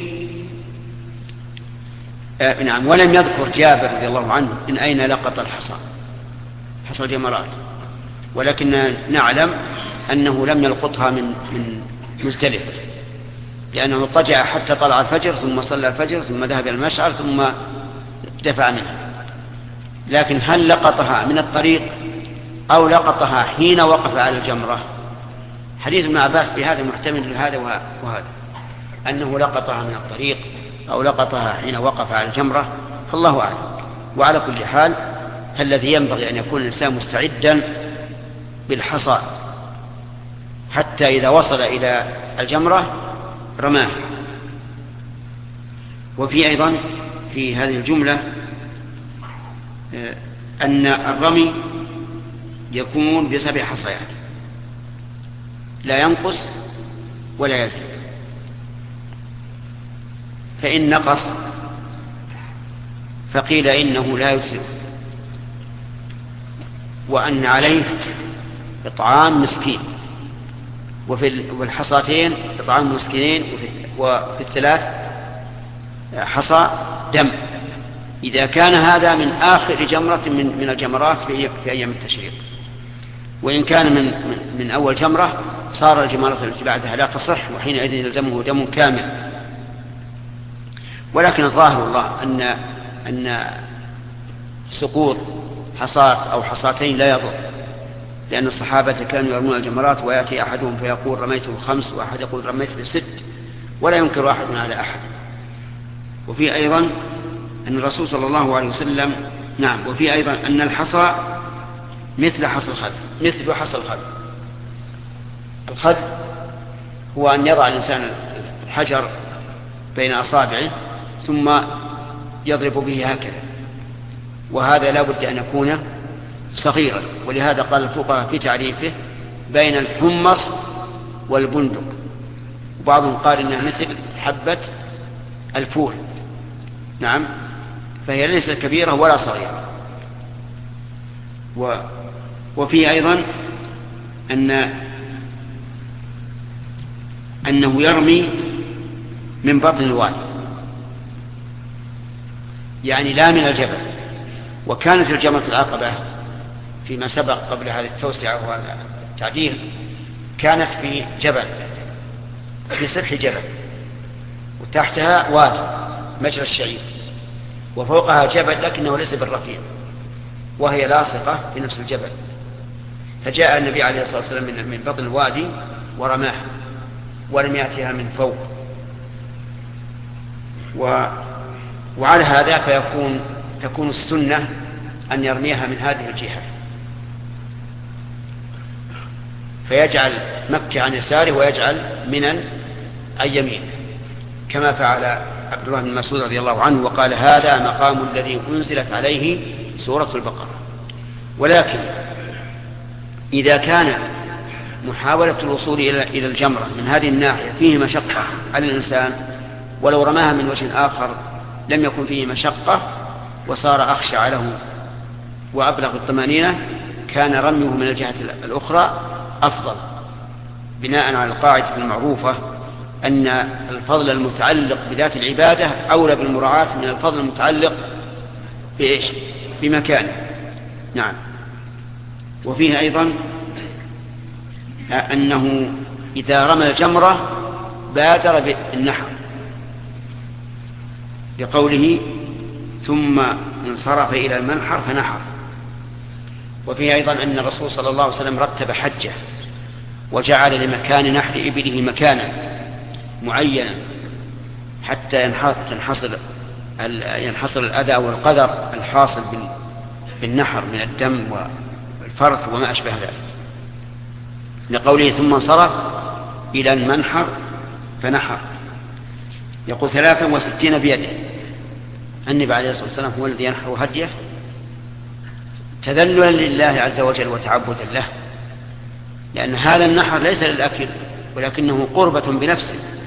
نعم. ولم يذكر جابر رضي الله عنه من أين لقط الحصى، حصى الجمرات، ولكن نعلم أنه لم يلقطها من مزدلفة، لأنه اضطجع حتى طلع الفجر ثم صلى الفجر ثم ذهب إلى المشعر ثم دفع منها. لكن هل لقطها من الطريق أو لقطها حين وقف على الجمرة؟ حديث ابن عباس بهذا محتمل لهذا وهذا، أنه لقطها من الطريق أو لقطها حين وقف على الجمرة، فالله أعلم. وعلى كل حال فالذي ينبغي أن يكون الإنسان مستعدا بالحصى حتى إذا وصل إلى الجمرة رماه. وفي أيضا في هذه الجملة أن الرمي يكون ب7 حصيات لا ينقص ولا يزيد، فإن نقص فقيل إنه لا يجزئ، وأن عليه إطعام مسكين، وفي الحصاتين إطعام مسكينين، وفي ال3 حصى دم، إذا كان هذا من آخر جمرة من الجمرات في أيام التشريق. وإن كان من أول جمرة صار الجمرة التي بعدها لا تصح، وحينئذ يلزمه دم كامل. ولكن الظاهر الله أن سقوط حصاة أو حصاتين لا يضر، لأن الصحابة كانوا يرمون الجمرات ويأتي أحدهم فيقول رميت ب5 وأحد يقول رميت ب6، ولا ينكر أحد على أحد. وفي أيضا أن الرسول صلى الله عليه وسلم نعم. وفي أيضا أن الحصى مثل حصى الخد. الخد هو أن يضع الإنسان الحجر بين أصابعه ثم يضرب به هكذا، وهذا لا بد أن يكون صغيرا. ولهذا قال الفقهاء في تعريفه بين الحمص والبندق، وبعضهم قال إنها مثل حبة الفول. نعم، فهي ليست كبيرة ولا صغيرة. وفي أيضا أنه يرمي من بطن الوادي، يعني لا من الجبل. وكانت الجمرة العقبة فيما سبق قبل هذه التوسعة والتعديل كانت في جبل، في سفح جبل، وتحتها وادي مجرى الشعير، وفوقها جبل لكنه ليس بالرفيع، وهي لاصقة في نفس الجبل. فجاء النبي عليه الصلاة والسلام من بطن الوادي ورماها، ولم يأتها من فوق. وعلى هذا تكون السنة أن يرميها من هذه الجهة، فيجعل مكة عن يساره ويجعل منى عن يمينه، كما فعل عبد الله بن مسعود رضي الله عنه وقال هذا مقام الذي أنزلت عليه سورة البقرة. ولكن إذا كان محاولة الوصول إلى الجمرة من هذه الناحية فيه مشقة على الإنسان، ولو رماها من وجه آخر لم يكن فيه مشقة وصار أخشع له وأبلغ الطمأنينة، كان رميه من الجهة الأخرى أفضل، بناء على القاعدة المعروفة أن الفضل المتعلق بذات العبادة أولى بالمراعاة من الفضل المتعلق بإيش؟ بمكانه. نعم. وفيه أيضا أنه إذا رمى الجمرة بادر بالنحر، لقوله ثم انصرف إلى المنحر فنحر. وفيه أيضا أن الرسول صلى الله عليه وسلم رتب حجه وجعل لمكان نحر إبله مكانا معينا حتى ينحصر الأذى والقدر الحاصل بالنحر من الدم والفرث وما أشبه ذلك، لقوله ثم انصرف إلى المنحر فنحر. يقول 63 بيده. النبي عليه الصلاة والسلام هو الذي ينحر هديه تذللا لله عز وجل وتعبدا له، لأن هذا النحر ليس للأكل ولكنه قربة بنفسه،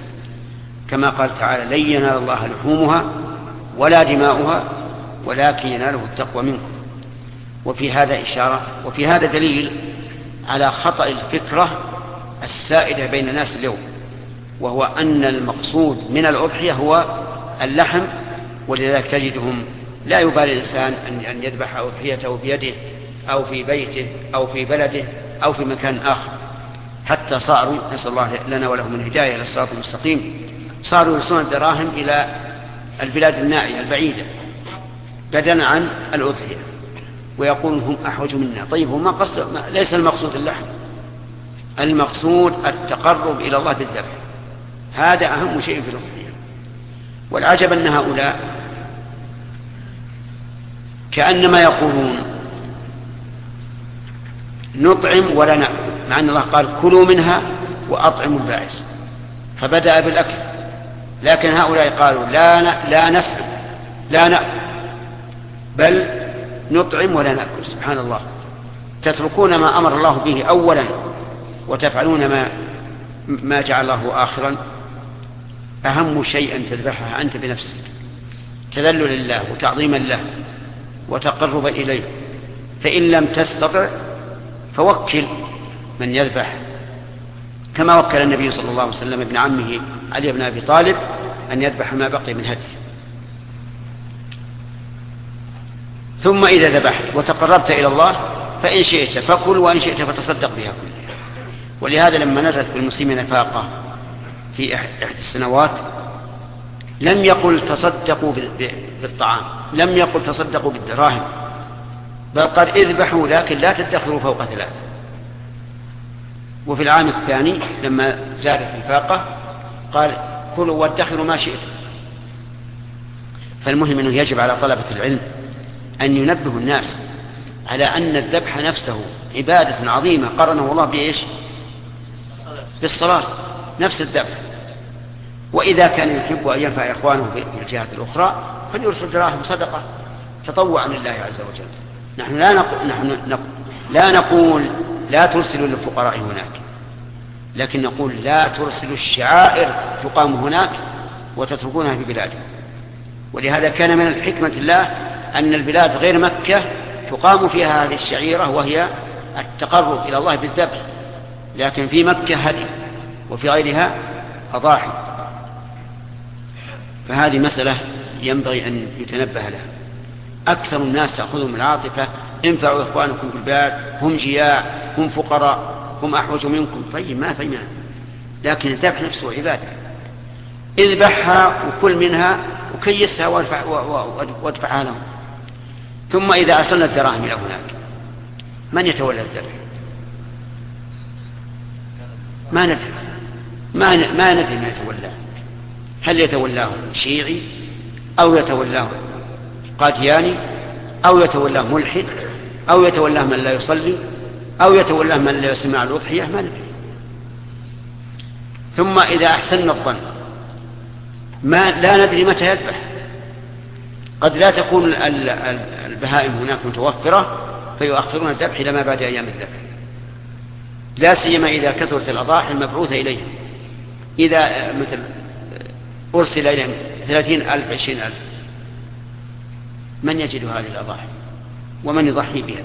كما قال تعالى: لن ينال الله لحومها ولا دماؤها ولكن يناله التقوى منكم. وفي هذا إشارة، وفي هذا دليل على خطأ الفكرة السائدة بين الناس اليوم، وهو أن المقصود من الأضحية هو اللحم، ولذلك تجدهم لا يبالي الإنسان أن يذبح أضحيته بيده أو في بيته أو في بلده أو في مكان آخر، حتى صاروا، نسأل الله لنا ولهم الهداية إلى الصراط المستقيم، صاروا يرسلون الدراهم إلى البلاد النائية البعيدة بدلا عن الأضحية، ويقولون هم أحوج منا. طيب، هم ليس المقصود اللحم، المقصود التقرب إلى الله بالذبح، هذا أهم شيء في الأضحية. والعجب أن هؤلاء كأنما يقولون نطعم ولا نأكل، مع أن الله قال: كلوا منها وأطعموا البائس، فبدأ بالأكل. لكن هؤلاء قالوا: لا نسلم، لا نأكل، بل نطعم ولا نأكل. سبحان الله، تتركون ما أمر الله به أولا وتفعلون ما جعل الله آخرا. أهم شيء أن تذبحها أنت بنفسك، تذلل لله وتعظيما له وتقربا إليه. فإن لم تستطع فوكل من يذبح، كما وكل النبي صلى الله عليه وسلم ابن عمه علي بن أبي طالب أن يذبح ما بقي من هديه. ثم إذا ذبحت وتقربت إلى الله فإن شئت فكل، وإن شئت فتصدق بها كلها. ولهذا لما نزلت بالمسلمين فاقة في إحدى السنوات لم يقل تصدقوا بالطعام، لم يقل تصدقوا بالدراهم، بل قال: اذبحوا لكن لا تدخروا فوق 3. وفي العام الثاني لما زادت الفاقة قال: كلوا وادخروا ما شئتم. فالمهم أنه يجب على طلبة العلم أن ينبهوا الناس على أن الذبح نفسه عبادة عظيمة قرنه الله بإيش؟ بالصلاة، نفس الذبح. وإذا كان يحب أن ينفع إخوانه في الجهات الأخرى فليرسل دراهم صدقة تطوعا لله عز وجل. نحن لا نقول لا ترسلوا للفقراء هناك، لكن نقول لا ترسلوا الشعائر تقام هناك وتتركونها في بلادهم. ولهذا كان من الحكمة الله أن البلاد غير مكة تقام فيها هذه الشعيرة، وهي التقرب إلى الله بالذبح، لكن في مكة هدي وفي غيرها أضاحي. فهذه مسألة ينبغي أن يتنبه لها. أكثر الناس تأخذهم العاطفة: انفعوا إخوانكم في البلاد، هم جياع، هم فقراء، هم أحوج منكم. طيب، ما فينا، لكن الذبح نفسه عبادة. اذبحها وكل منها وكيسها وادفعها لهم. ثم إذا أرسلنا الدراهم إلى هناك من يتولى الذبح؟ ما ندري من يتولاه. هل يتولاه شيعي أو يتولاه قادياني أو يتولاه ملحد أو يتولاه من لا يصلي أو يتولاه من لا يسمع الأضحية؟ ما ندري. ثم إذا أحسننا الظن لا ندري متى يذبح. قد لا تكون البهائم هناك متوفرة فيؤخرون الذبح إلى ما بعد أيام الذبح، لا سيما إذا كثرت الأضاحي المبعوثة إليهم. إذا مثل أرسل إليهم 30,000 20,000، من يجد هذه الأضاحي ومن يضحي بها؟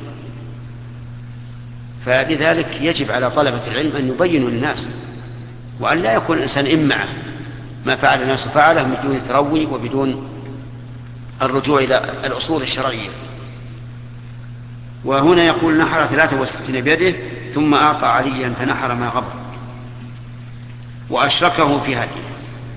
فلذلك يجب على طلبة العلم أن يبينوا للناس، وأن لا يكون الإنسان إمعة ما فعل الناس فعله من دون تروي وبدون الرجوع إلى الأصول الشرعية. وهنا يقول: نحر 63 بيده ثم أعطى عليا فنحر ما غبر وأشركه في هديه.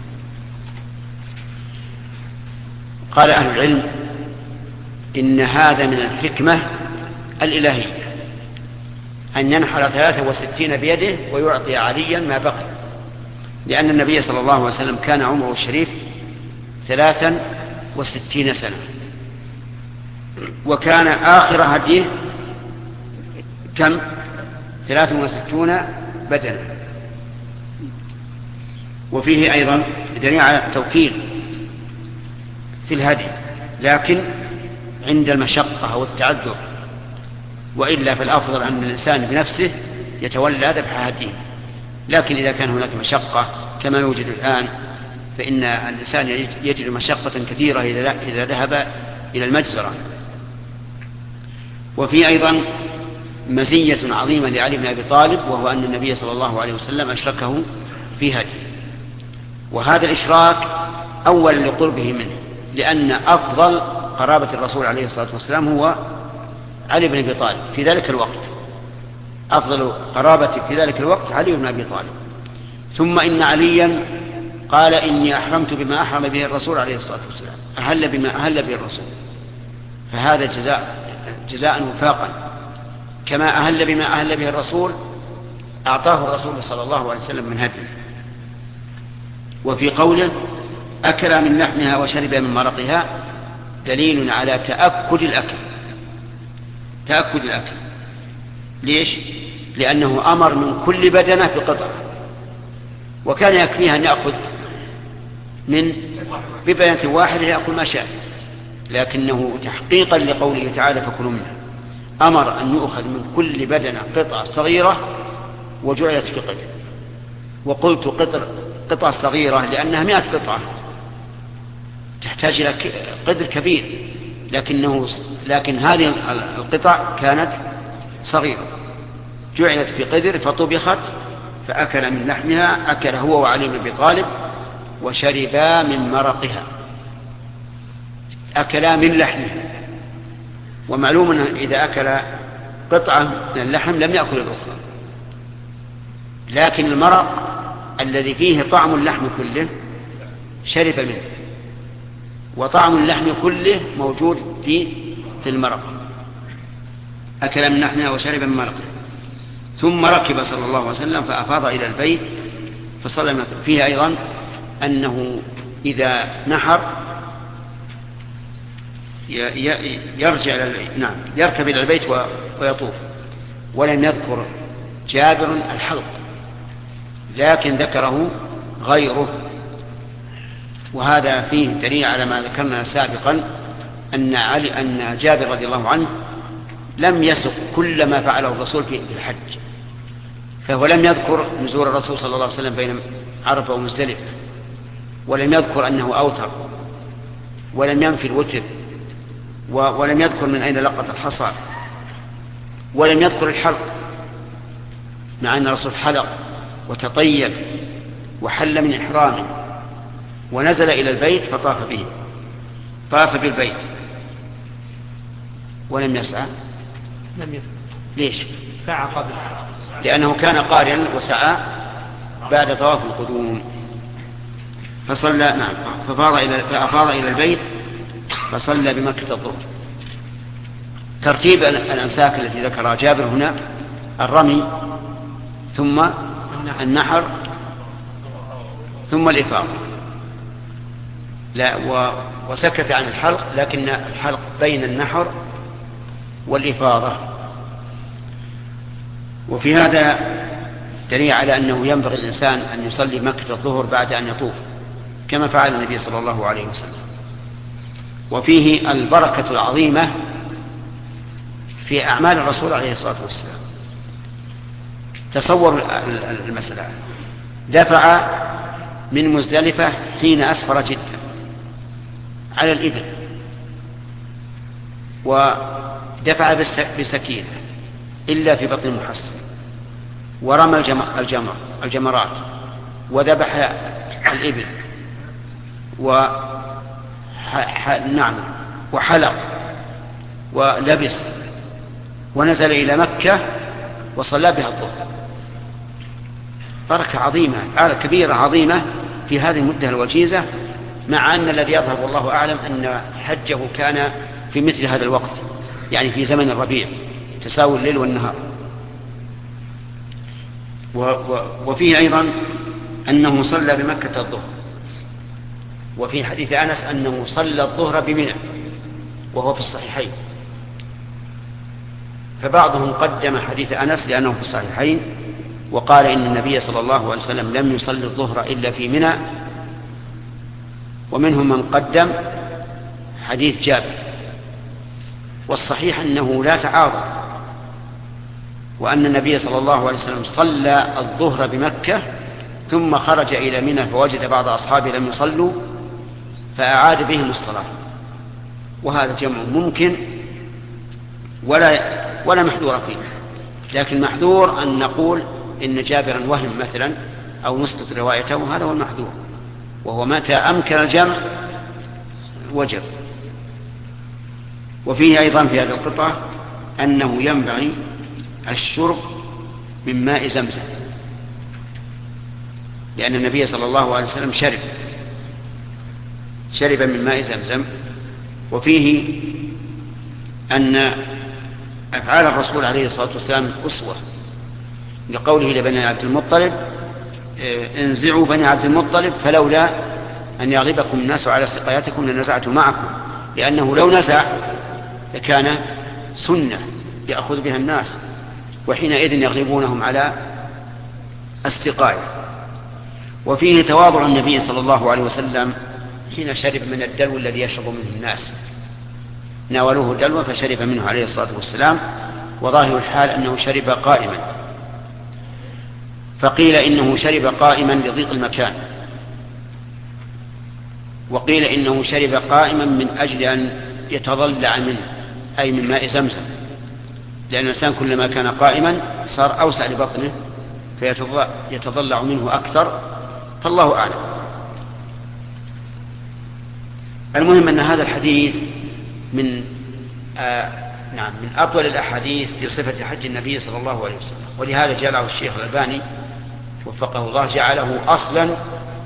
قال أهل العلم: إن هذا من الحكمة الإلهية أن ينحر 63 بيده ويعطي عليا ما بقي، لأن النبي صلى الله عليه وسلم كان عمره الشريف 63 سنة، وكان آخر هديه كم؟ 63 بدنا. وفيه أيضا دليل على التوكيل في الهدي، لكن عند المشقة أو التعذر، وإلا فالأفضل أن الإنسان بنفسه يتولى ذبح هديه. لكن إذا كان هناك مشقة كما يوجد الآن فإن الإنسان يجد مشقة كثيرة إذا ذهب إلى المجزرة. وفي أيضا مزية عظيمة لعلي بن أبي طالب، وهو أن النبي صلى الله عليه وسلم أشركه في هديه، وهذا الإشراك أولا لقربه منه، لأن أفضل قرابة الرسول عليه الصلاة والسلام هو علي بن أبي طالب في ذلك الوقت، أفضل قرابة في ذلك الوقت علي بن أبي طالب. ثم إن عليا قال إني أحرمت بما أحرم به الرسول عليه الصلاة والسلام، أهل بما أهل به الرسول، فهذا جزاء وفاقا، كما أهل بما أهل به الرسول أعطاه الرسول صلى الله عليه وسلم من هدي. وفي قوله أكل من لحمها وشرب من مرقها دليل على تأكد الأكل. ليش؟ لأنه أمر من كل بدنة بقطع، وكان يكفيها أن يأخذ من ببدنة واحدة يأكل ما شاء، لكنه تحقيقا لقوله تعالى فكلوا منها أمر أن يؤخذ من كل بدنة قطعة صغيرة وجعلت في قدر. وقلت قطعة صغيرة لأنها 100 قطعة تحتاج إلى قدر كبير، لكن هذه القطع كانت صغيرة جعلت في قدر فطبخت فأكل من لحمها، أكل هو وعلي بن أبي طالب وشربا من مرقها، أكلا من لحمها. ومعلوم أنه إذا أكل قطعة من اللحم لم يأكل الأخرى، لكن المرق الذي فيه طعم اللحم كله شرب منه، وطعم اللحم كله موجود في المرق. أكل من لحمها وشرب من مرقها. ثم ركب صلى الله عليه وسلم فأفاض إلى البيت فصلى فيه أيضا أنه إذا نحر يرجع إلى البيت، نعم يركب إلى البيت ويطوف. ولم يذكر جابر الحلق، لكن ذكره غيره، وهذا فيه دليل على ما ذكرنا سابقا أن جابر رضي الله عنه لم يسق كل ما فعله الرسول في الحج، فهو لم يذكر نزول الرسول صلى الله عليه وسلم بين عرفة ومزدلفة، ولم يذكر أنه أوتر، ولم ينفي الوتر، ولم يذكر من أين لقط الحصى، ولم يذكر الحلق، مع أن الرسول حلق وتطيب وحل من إحرامه ونزل إلى البيت فطاف به، طاف بالبيت ولم يسعى. لم يسعى. ليش؟ سعى قبل، لأنه كان قارئا وسعى بعد طواف القدوم. فصلى، نعم، فأفاض إلى البيت فصلى بمكة الظهر. ترتيب الأنساك التي ذكرها جابر هنا: الرمي، ثم النحر، ثم الإفاضة. لا، وسكت عن الحلق، لكن الحلق بين النحر والإفاضة. وفي هذا دليل على أنه ينبغي الإنسان أن يصلي مكة الظهر بعد أن يطوف، كما فعل النبي صلى الله عليه وسلم. وفيه البركة العظيمة في أعمال الرسول عليه الصلاة والسلام. تصور المسألة: دفع من مزدلفة حين أسفر جدا على الإبل، ودفع بسكينة إلا في بطن المحصن، ورمى الجمرات، وذبح الإبل، وحلق ولبس، ونزل إلى مكة وصلى بها الظهر. بركة عظيمة، آلة كبيرة عظيمة في هذه المدة الوجيزة، مع أن الذي يظهر والله أعلم أن حجه كان في مثل هذا الوقت، يعني في زمن الربيع، تساوي الليل والنهار. وفيه أيضا أنه صلى بمكة الظهر. وفي حديث أنس أنه صلى الظهر بمنى، وهو في الصحيحين. فبعضهم قدم حديث أنس لأنه في الصحيحين، وقال إن النبي صلى الله عليه وسلم لم يصلي الظهر إلا في منى. ومنهم من قدم حديث جابر. والصحيح أنه لا تعارض، وأن النبي صلى الله عليه وسلم صلى الظهر بمكة ثم خرج إلى منى فوجد بعض أصحابه لم يصلوا فأعاد بهم الصلاة. وهذا جمع ممكن ولا محذور فيه، لكن محذور أن نقول إن جابرا وهم مثلا أو نسقط روايته، هذا هو المحذور، وهو متى أمكن الجمع وجب. وفيه أيضا في هذه القطعة أنه ينبغي الشرب من ماء زمزم، لأن النبي صلى الله عليه وسلم شرب من ماء زمزم. وفيه أن أفعال الرسول عليه الصلاة والسلام أسوة، لقوله لبني عبد المطلب انزعوا بني عبد المطلب فلولا أن يغلبكم الناس على سقايتكم لنزعت معكم، لأنه لو نزع لكان سنة يأخذ بها الناس، وحينئذ يغلبونهم على السقاية. وفيه تواضع النبي صلى الله عليه وسلم حين شرب من الدلو الذي يشرب منه الناس، ناولوه دلوا فشرب منه عليه الصلاة والسلام، وظاهر الحال أنه شرب قائما، فقيل إنه شرب قائما لضيق المكان، وقيل إنه شرب قائما من أجل أن يتضلع منه، أي من ماء زمزم، لأن الإنسان كلما كان قائما صار أوسع لبطنه فيتضلع منه أكثر، فالله أعلم. المهم أن هذا الحديث من أطول الأحاديث في صفة حج النبي صلى الله عليه وسلم، ولهذا جعله الشيخ الألباني وفقه الله جعله أصلا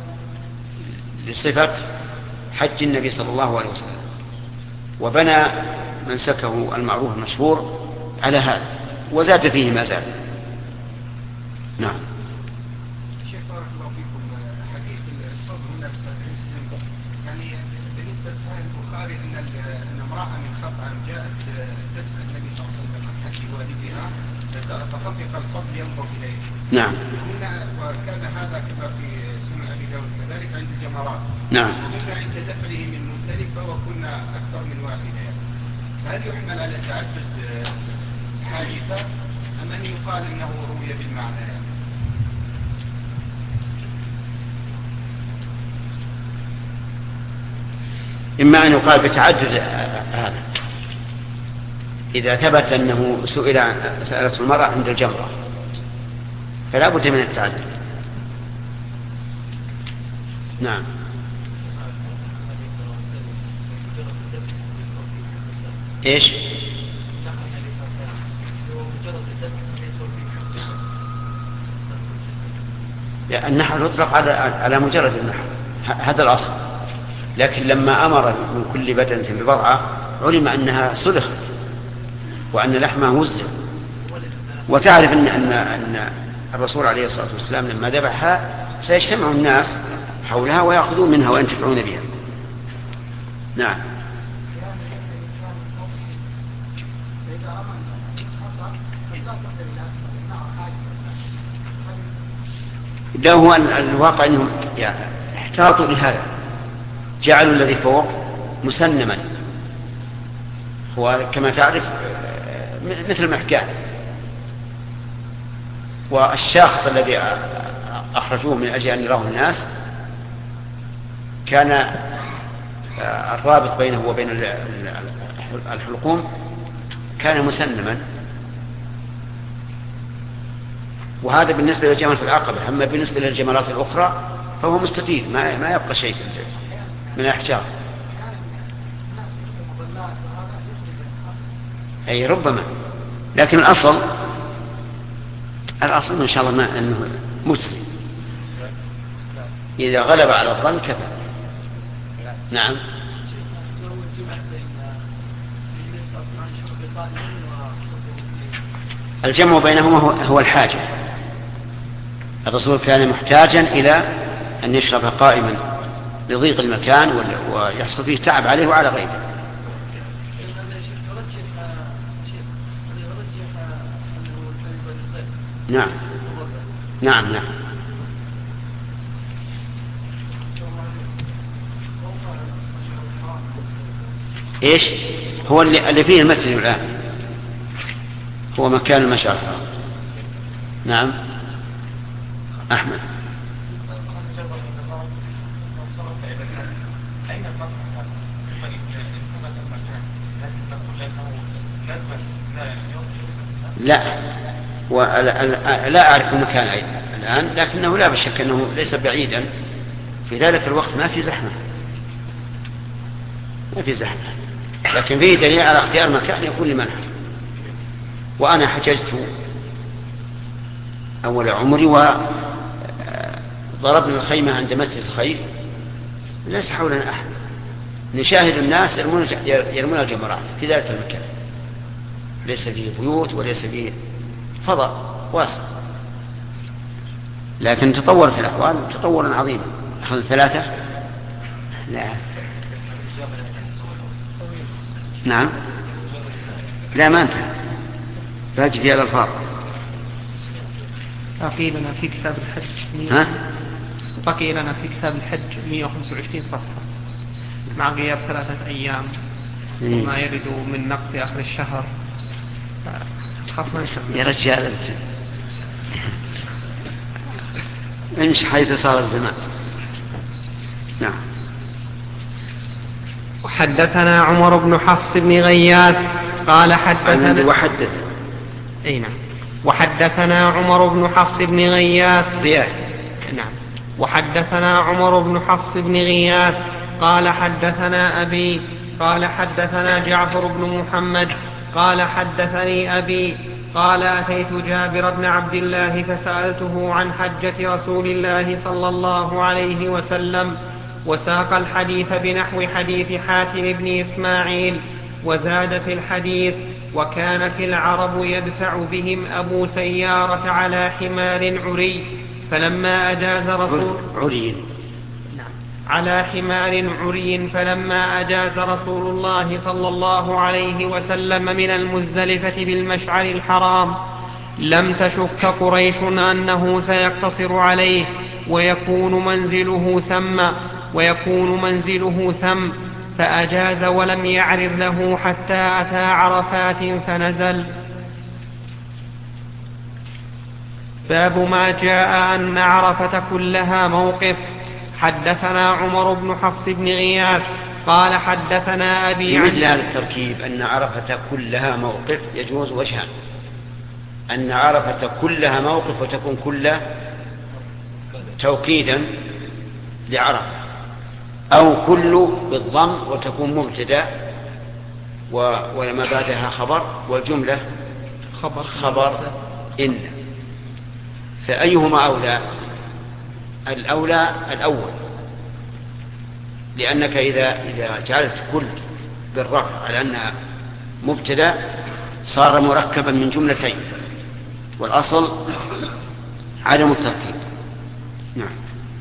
لصفة حج النبي صلى الله عليه وسلم، وبنى منسكه المعروف المشهور على هذا، وزاد فيه ما زاد. نعم. شيخ بارك الله فيكم، حديث الصوت من نفس المسلم، يعني بالنسبة لصحيح البخاري أن امرأة من خطأ جاءت تسأل النبي صلى الله عليه وسلم عن حج والدها فطفق الفضل ينظر إليه. نعم. وكان هذا كما في سنن أبي داود كذلك عند الجمرات. نعم. وكنا عند دفعه من مزدلفة وكنا أكثر من واحدة. هل يحمل على تعدد حادثة أم أن يقال إنه روي بالمعنى يعني؟ إما أن يقال بتعدد هذا إذا ثبت أنه سألته المرأة عند الجمرة فلا بد من التعدد. نعم. إيش؟ النحر يطلق على مجرد النحر، هذا الأصل، لكن لما أمر من كل بدنة ببضعة علم أنها سلخت وأن لحمها وزن. وتعرف أن الرسول عليه الصلاة والسلام لما ذبحها سيجتمع الناس حولها ويأخذون منها وينتفعون بها. نعم. ده هو الواقع أنهم احتاطوا لهذا، جعلوا الذي فوق مسنما، هو كما تعرف مثل محكاه، والشخص الذي أخرجوه من أجل أن يراه الناس كان الرابط بينه وبين الحلقوم كان مسنما، وهذا بالنسبة للجمرة العقبة. أما بالنسبة للجمرات الأخرى فهو مستفيد، ما يبقى شيء من الاحتياط. أي ربما، لكن الأصل إن شاء الله ما أنه مسلم، إذا غلب على الظن كفى. نعم. الجمع بينهما هو الحاجة. الرسول كان محتاجا إلى أن يشرب قائما لضيق المكان ويحصل فيه تعب عليه وعلى غيره. نعم نعم نعم. ايش هو اللي فيه المسجد الآن هو مكان المشعر. نعم. أحمد. لا أعرف المكان الآن، لكنه لا بشك أنه ليس بعيدا. في ذلك الوقت ما في زحمة، لكن فيه دليل على اختيار مكان يكون لمنحر. وأنا حججت أول عمري وضربنا الخيمة عند مسجد الخير، ليس حولنا أحد، نشاهد الناس يرمون الجمرات في ذلك المكان، ليس فيه بيوت وليس فيه فضاء واسع، لكن تطورت الأحوال تطورا عظيما. أخذ 3. نعم لا ما انتهى، باقي في الألفاظ. بقي لنا في كتاب الحج بقي لنا في كتاب الحج 125 صفحة مع غياب 3 أيام وما يرد من نقص آخر الشهر. يا رجال انت امشي حيث صار الزمان. نعم. وحدثنا عمر بن حفص بن غياث قال حدثنا وحدثنا عمر بن حفص بن غياث وحدثنا عمر بن حفص بن غياث قال حدثنا أبي قال حدثنا جعفر بن محمد قال حدثني أبي قال أتيت جابر بن عبد الله فسألته عن حجة رسول الله صلى الله عليه وسلم، وساق الحديث بنحو حديث حاتم بن إسماعيل، وزاد في الحديث: وكانت العرب يدفع بهم أبو سيارة على حمار عري، فلما أجاز رسول الله صلى الله عليه وسلم من المزدلفة بالمشعر الحرام لم تشك قريش أنه سيقتصر عليه ويكون منزله ثم فأجاز ولم يعرض له حتى أتى عرفات فنزل. باب ما جاء أن عرفة كلها موقف. حدثنا عمر بن حفص بن غياث قال حدثنا أبي عن مثل هذا التركيب أن عرفة كلها موقف يجوز وجهان: أن عرفة كلها موقف وتكون كلها توكيدا لعرفة، أو كل بالضم وتكون مبتدا ولما بعدها خبر والجملة خبر إن. فأيهما أولى؟ الأولى الأول، لأنك إذا جعلت كل بالرفع على أنها مبتدا صار مركبا من جملتين، والأصل عدم التركيب. نعم.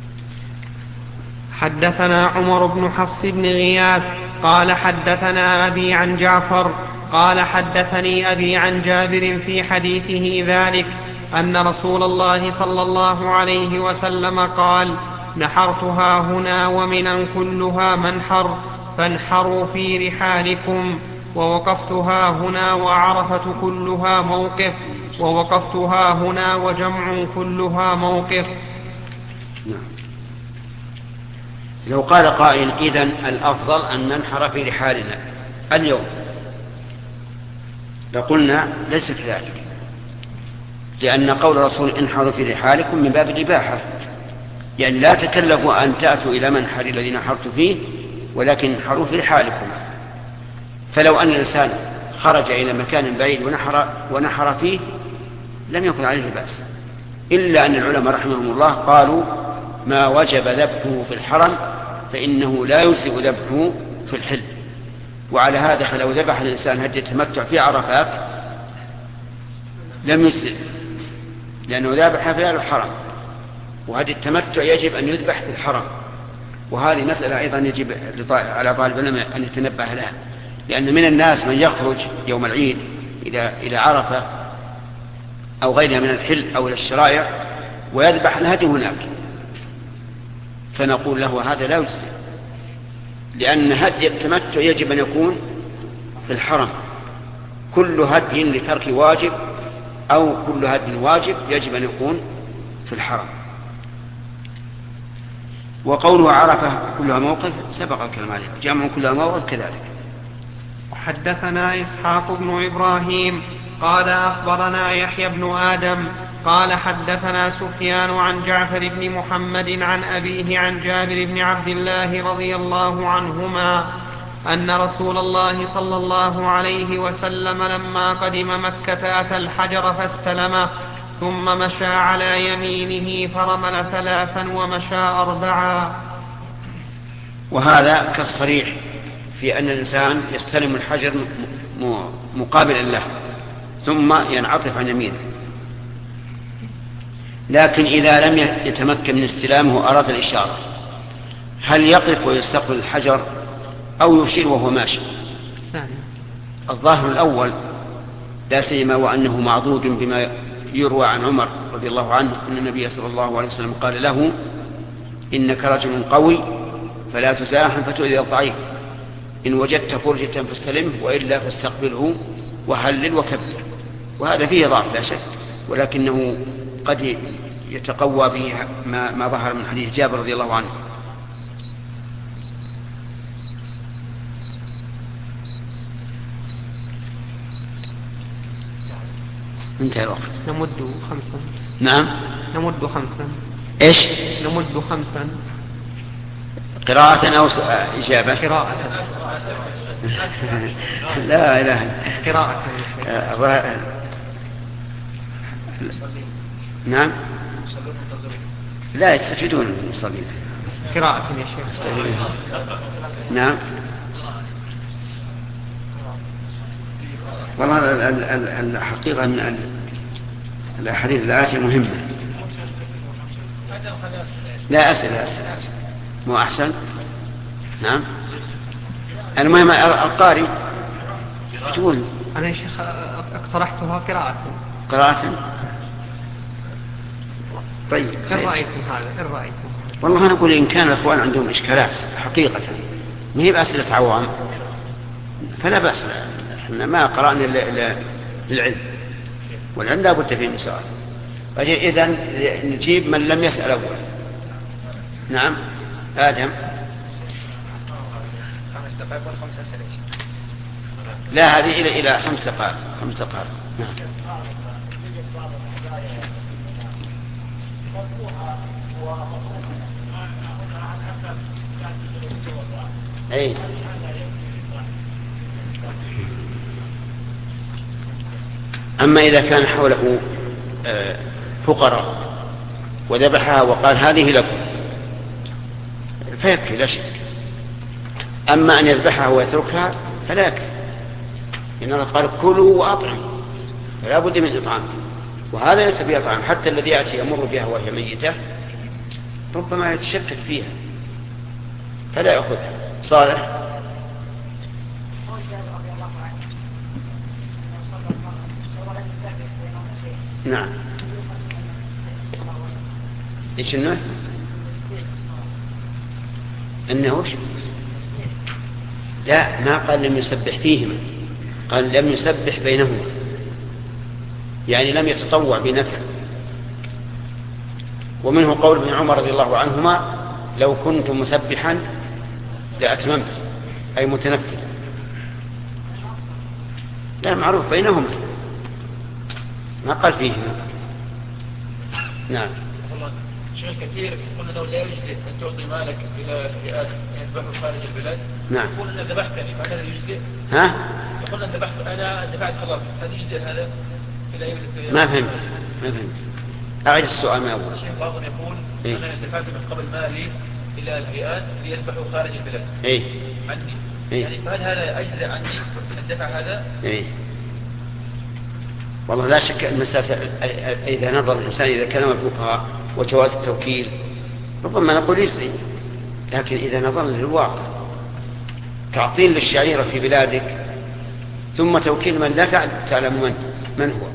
حدثنا عمر بن حفص بن غياث قال حدثنا أبي عن جعفر قال حدثني أبي عن جابر في حديثه ذلك أن رسول الله صلى الله عليه وسلم قال: نحرتها هنا ومنا كلها منحر فانحروا في رحالكم، ووقفتها هنا وعرفة كلها موقف، ووقفتها هنا وجمع كلها موقف. لو قال قائل: إذن الأفضل أن ننحر في رحالنا اليوم، لقلنا ليس كذلك، لأن قول الرسول: انحروا في رحالكم من باب الإباحة، يعني لا تكلفوا أن تأتوا إلى منحر الذي نحرت فيه، ولكن انحروا في رحالكم. فلو أن الإنسان خرج إلى مكان بعيد ونحر فيه لم يكن عليه بأس، إلا أن العلماء رحمهم الله قالوا: ما وجب ذبحه في الحرم فإنه لا يجزئ ذبحه في الحل. وعلى هذا فلو ذبح الإنسان هدي التمتع في عرفات لم يجزئ، لأنه ذبح في الحرم، وهدي التمتع يجب أن يذبح في الحرم. وهذه مسألة أيضا يجب على طالب العلم أن يتنبه لها، لأن من الناس من يخرج يوم العيد إلى عرفة أو غيرها من الحل أو إلى الشرائع ويذبح الهدي هناك، فنقول له: هذا لا يجزي، لأن هدي التمتع يجب أن يكون في الحرم. كل هدي لترك واجب أو كل هدي واجب يجب أن يكون في الحرم. وقوله عرفة كلها موقف سبق الكلام عليه، جمع كلها موقف كذلك. حدثنا إسحاق بن إبراهيم قال أخبرنا يحيى بن آدم قال حدثنا سفيان عن جعفر بن محمد عن أبيه عن جابر بن عبد الله رضي الله عنهما أن رسول الله صلى الله عليه وسلم لما قدم مكة أتى الحجر فاستلمه ثم مشى على يمينه فرمل 3 ومشى 4. وهذا كالصريح في أن الإنسان يستلم الحجر مقابلا له ثم ينعطف عن يمينه. لكن إذا لم يتمكن من استلامه وأراد الإشارة هل يقف ويستقبل الحجر أو يشير وهو ماشي؟ الظاهر الأول، لا سيما وأنه معضود بما يروى عن عمر رضي الله عنه أن النبي صلى الله عليه وسلم قال له: إنك رجل قوي فلا تزاحم فتؤذي الضعيف، إن وجدت فرجة فاستلمه وإلا فاستقبله وهلل وكبر. وهذا فيه ضعف لا شك، ولكنه قد يتقوى به ما ظهر من حديث جابر رضي الله عنه. انتهى الوقت. نمد 5. نعم نمد 5. ايش؟ نمد 5. قراءة أو إجابة؟ قراءة. لا إله. قراءة. نعم. لا يستفيدون المصلين. قراءة يا شيخ. نعم. والله الحقيقة من الأحاديث الآتية مهمة. لا أسئلة مو أحسن. نعم. المهم القارئ تقول. أنا يا شيخ اقترحتها قراءة. طيب. إن رأيتم هذا؟ إن رأيتم. والله أنا أقول إن كان الأخوان عندهم إشكالات حقيقة ما هي بأسئلة عوام فلا بأس. احنا ما قرأنا للعلم، والعلم لا بد فيه من سؤال. إذن نجيب من لم يسأل أول. نعم. آدم. 5 دقائق ولا 5 أسئلة؟ لا، هذه إلى 5 دقائق. 5 دقائق. نعم. أي. أما إذا كان حوله فقراء وذبحها وقال هذه لكم فيكفي لا شك. أما أن يذبحها ويتركها فلا يكفي، إن الله قال كلوا وأطعموا، فلا بد من إطعام، وهذا ليس فيها طعام. حتى الذي يأتي يمر بها وهي ميتة ربما يتشكك فيها فلا يأخذها. صالح. نعم. ايش انه وش؟ لا، ما قال لم يسبح فيهما، قال لم يسبح بينهما، يعني لم يتطوع بنفل. ومنه قول ابن عمر رضي الله عنهما: لو كنت مسبحا لأتممت، أي متنفل. لا، معروف بينهما، ما قال فيهما. نعم. شيخ كثير يقول انه لا يجزئ ان تعطي مالك الى فئات يذبحوا خارج البلاد. نعم. يقول انا ذبحتني فهذا يجزئ. ها؟ يقول انا ذبحت، انا دفعت خلاص، هذا يجزئ هذا الى ما فهمت. أعيد السؤال من أول. الشيخ بعضهم يقول انا دفعت من قبل مالي الى الفئات ليذبحوا خارج البلاد. عني. يعني فهل هذا اجزئ عني الدفع هذا؟ والله لا شك المسألة إذا نظر الإنسان إذا كلم الفقهاء وجواز التوكيل ربما نقول يسري، لكن إذا نظر للواقع تعطيل للشعيرة في بلادك ثم توكيل من لا تعلم من هو.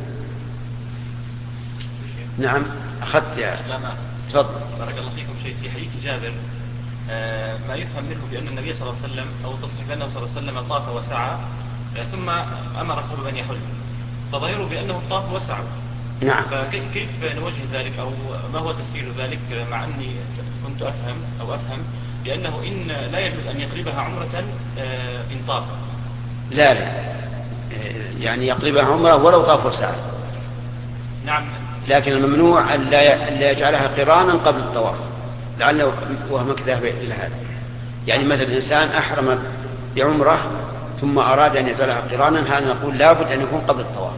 نعم. أخذت يا تفضل. بارك الله فيكم. شيء في حديث جابر ما يفهم منه بأن النبي صلى الله عليه وسلم أو تصريح بأنه صلى الله عليه وسلم طاف وسعى ثم أمر أصحابه أن يحج، فظاهره بأنه طاف وسعى. نعم. فكيف نوجه ذلك أو ما هو تفسير ذلك، مع أني كنت أفهم بأنه إن لا يجوز أن يقلبها عمرة إن طاف. لا يعني يقلبها عمرة ولو طاف وسعى. نعم. لكن الممنوع أن لا يجعلها قرانا قبل الطواف، لعله وهمك ذهب إلى هذا. يعني مثل الإنسان أحرم بعمرة ثم أراد أن يجعلها قرانا، هذا نقول لابد أن يكون قبل الطواف.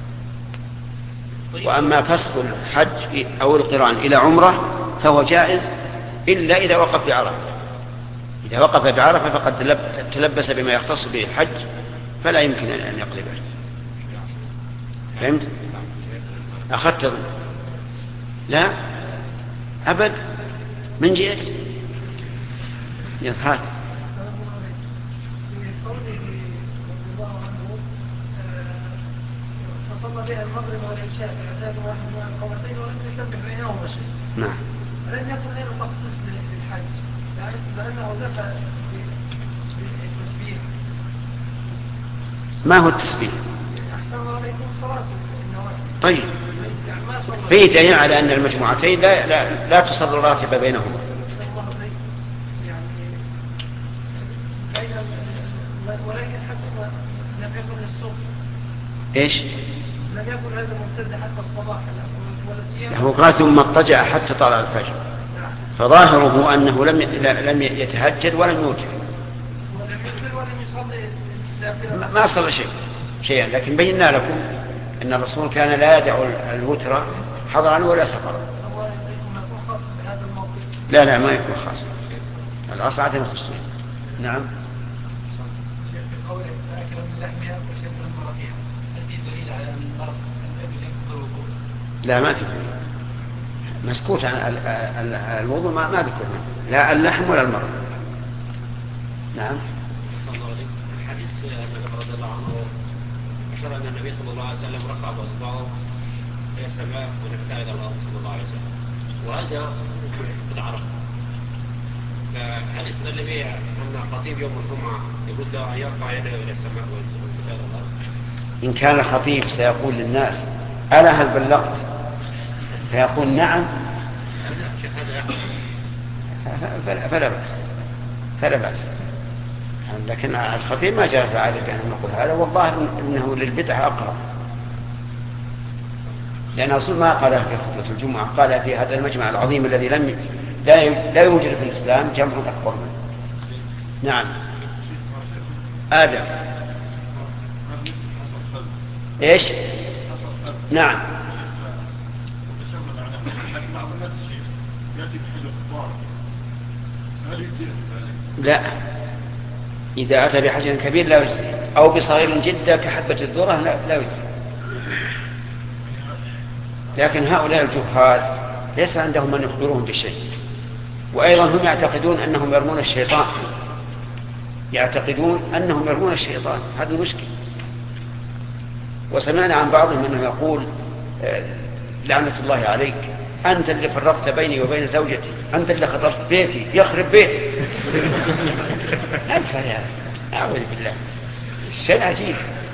وأما فسخ الحج أو القران إلى عمرة فهو جائز إلا إذا وقف بعرفة. إذا وقف بعرفة فقد تلبس بما يختص به الحج فلا يمكن أن يقلبه. فهمت؟ أخذت؟ لا أبد. من جئت يفهات فصلى بها المغرب والعشاء بعداد واحد من القوتين ولم يسبح بينهما شيء. نعم. لم يكن غير مخصوص للحج لأنه دفع بالتسبيح. ما هو التسبيح؟ أحسن الله عليكم الصلاة. طيب فيه دليل على أن المجموعتين لا تصل راتبة بينهما. ولكن حتى لم يكن الصبح. إيش؟ لم يكن هذا ممتد حتى الصباح. هو قال ثم اضطجع حتى طلع الفجر، فظاهره أنه لم يتهجد ولم يوتر. ما صلى شيئا، لكن بينا لكم أن الرسول كان لا يدع الوتر حضرا ولا سفرا. لا ما يكون خاص، الأصل عدم الخصوصية. نعم. لا ما في مسكوت عن الموضوع، ما ذكر لا اللحم ولا المرض. نعم. الحديث أبي رضي الله عنه أشار أن النبي صلى الله عليه وسلم رفع بأصبعه إلى السماء ونفتح إلى الأرض صلى الله عليه وسلم، وهذا قد عرفه. فهل استدل به أن الخطيب يوم الجمعة يرد أن يرفع يده إلى السماء وينفتح إلى الأرض؟ إن كان الخطيب سيقول للناس ألا هل بلغت؟ فيقول نعم فلا بأس. لكن الخطيب ما جاء في عادة أن نقول هذا، والله إنه للبدعة أقرب، لأن الرسول ما قال في خطبة الجمعة، قال في هذا المجمع العظيم الذي لا يوجد في الإسلام جمع أكبر منه. نعم. آدم. إيش؟ نعم. لا، إذا أتى بحجر كبير لا يجزي، أو بصغير جدا كحبة الذرة لا يجزي. لكن هؤلاء الجهال ليس عندهم من يخبرهم بشيء، وأيضا هم يعتقدون أنهم يرمون الشيطان، هذا المشكل. وسمعنا عن بعضهم أنه يقول لعنة الله عليك، أنت اللي فرقت بيني وبين زوجتي، أنت اللي خطفت بيتي، يخرب بيتي. أنت يا أعوذ بالله، شيء عجيب.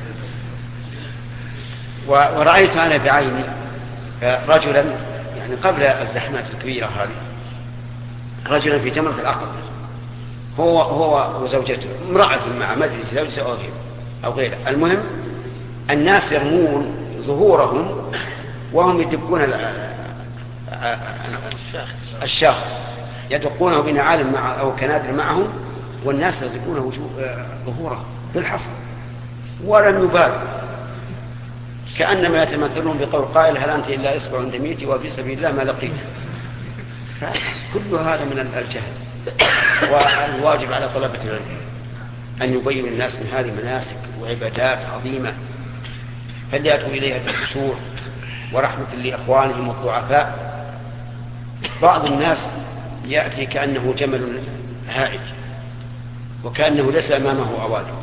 ورأيت أنا بعيني رجلا، يعني قبل الزحمات الكبيرة هذه، رجلا في جمرة العقبة، هو وزوجته، امرأة مع مدري زوجته أو غيره. المهم الناس يرمون ظهورهم وهم يدقون الشخص، يدقونه بنعال أو كنادر معهم، والناس يدقونه ظهوره بالحصى ولم يبالوا، كأنما يتمثلون بقول قائل هل أنت إلا إصبع دميتي وفي سبيل الله ما لقيت. كل هذا من الجهل. والواجب على طلبة العلم أن يبين الناس من هذه مناسك وعبادات عظيمة فليأتوا إليها بالخشوع ورحمة لإخوانهم الضعفاء. بعض الناس يأتي كأنه جمل هائج وكأنه ليس أمامه أوادم.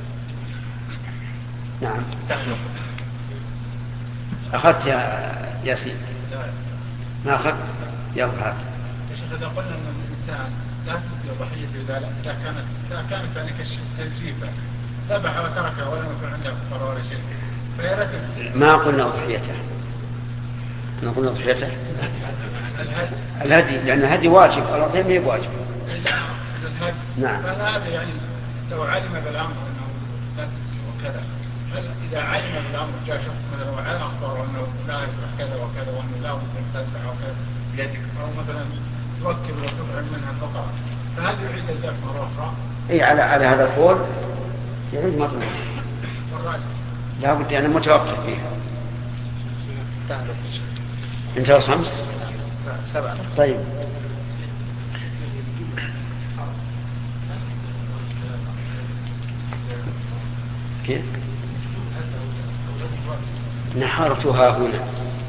نعم. أخذت يا ياسين؟ ما أخذت؟ يلا هات. يا شيخ إذا قلنا أن الإنسان لا تجزي ضحية إذا كانت يعني كالجيفة ذبح وتركها ولم يكن عنده كفارة ولا شيء ما قلنا أضحيته، نقول أضحيته الهدي، لأن الهدي واجب، الأضحية ما هي واجب. نعم. فهذا يعني لو علم بالأمر أنه لا تجزي وكذا هل إذا علم بالأمر جاء شخص مثلا وعلى أخباره أنه لا يصلح كذا وكذا وأنه لا ممكن تدفع وكذا بيدك أو مثلا توكل وتطعم منها الفقراء فهل يعيد الدفع مرة أخرى؟ إيه على هذا القول يعيد مرة لا بد أنا متوقف فيها. انتهى الخمس 7 طيب كيف نحرتها هنا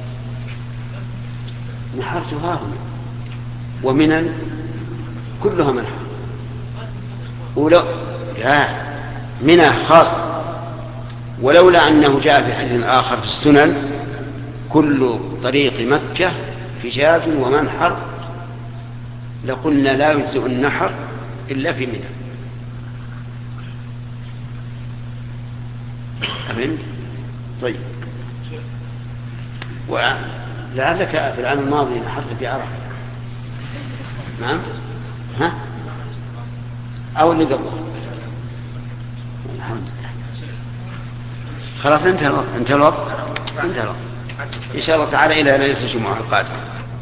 ومنا كلها منحر ولو لا منها خاصة ولولا أنه جاء في حديث آخر في السنن كل طريق مكة فجاج ومنحر لقلنا لا يجزئ النحر إلا في منى. أفهمت؟ طيب ولعلك في العام الماضي نحرت في عرفة نعم ها أو اللي قبله الحمد لله خلاص انتهى الوقت إن شاء الله تعالى إلى ليلة الجمعة القادمة.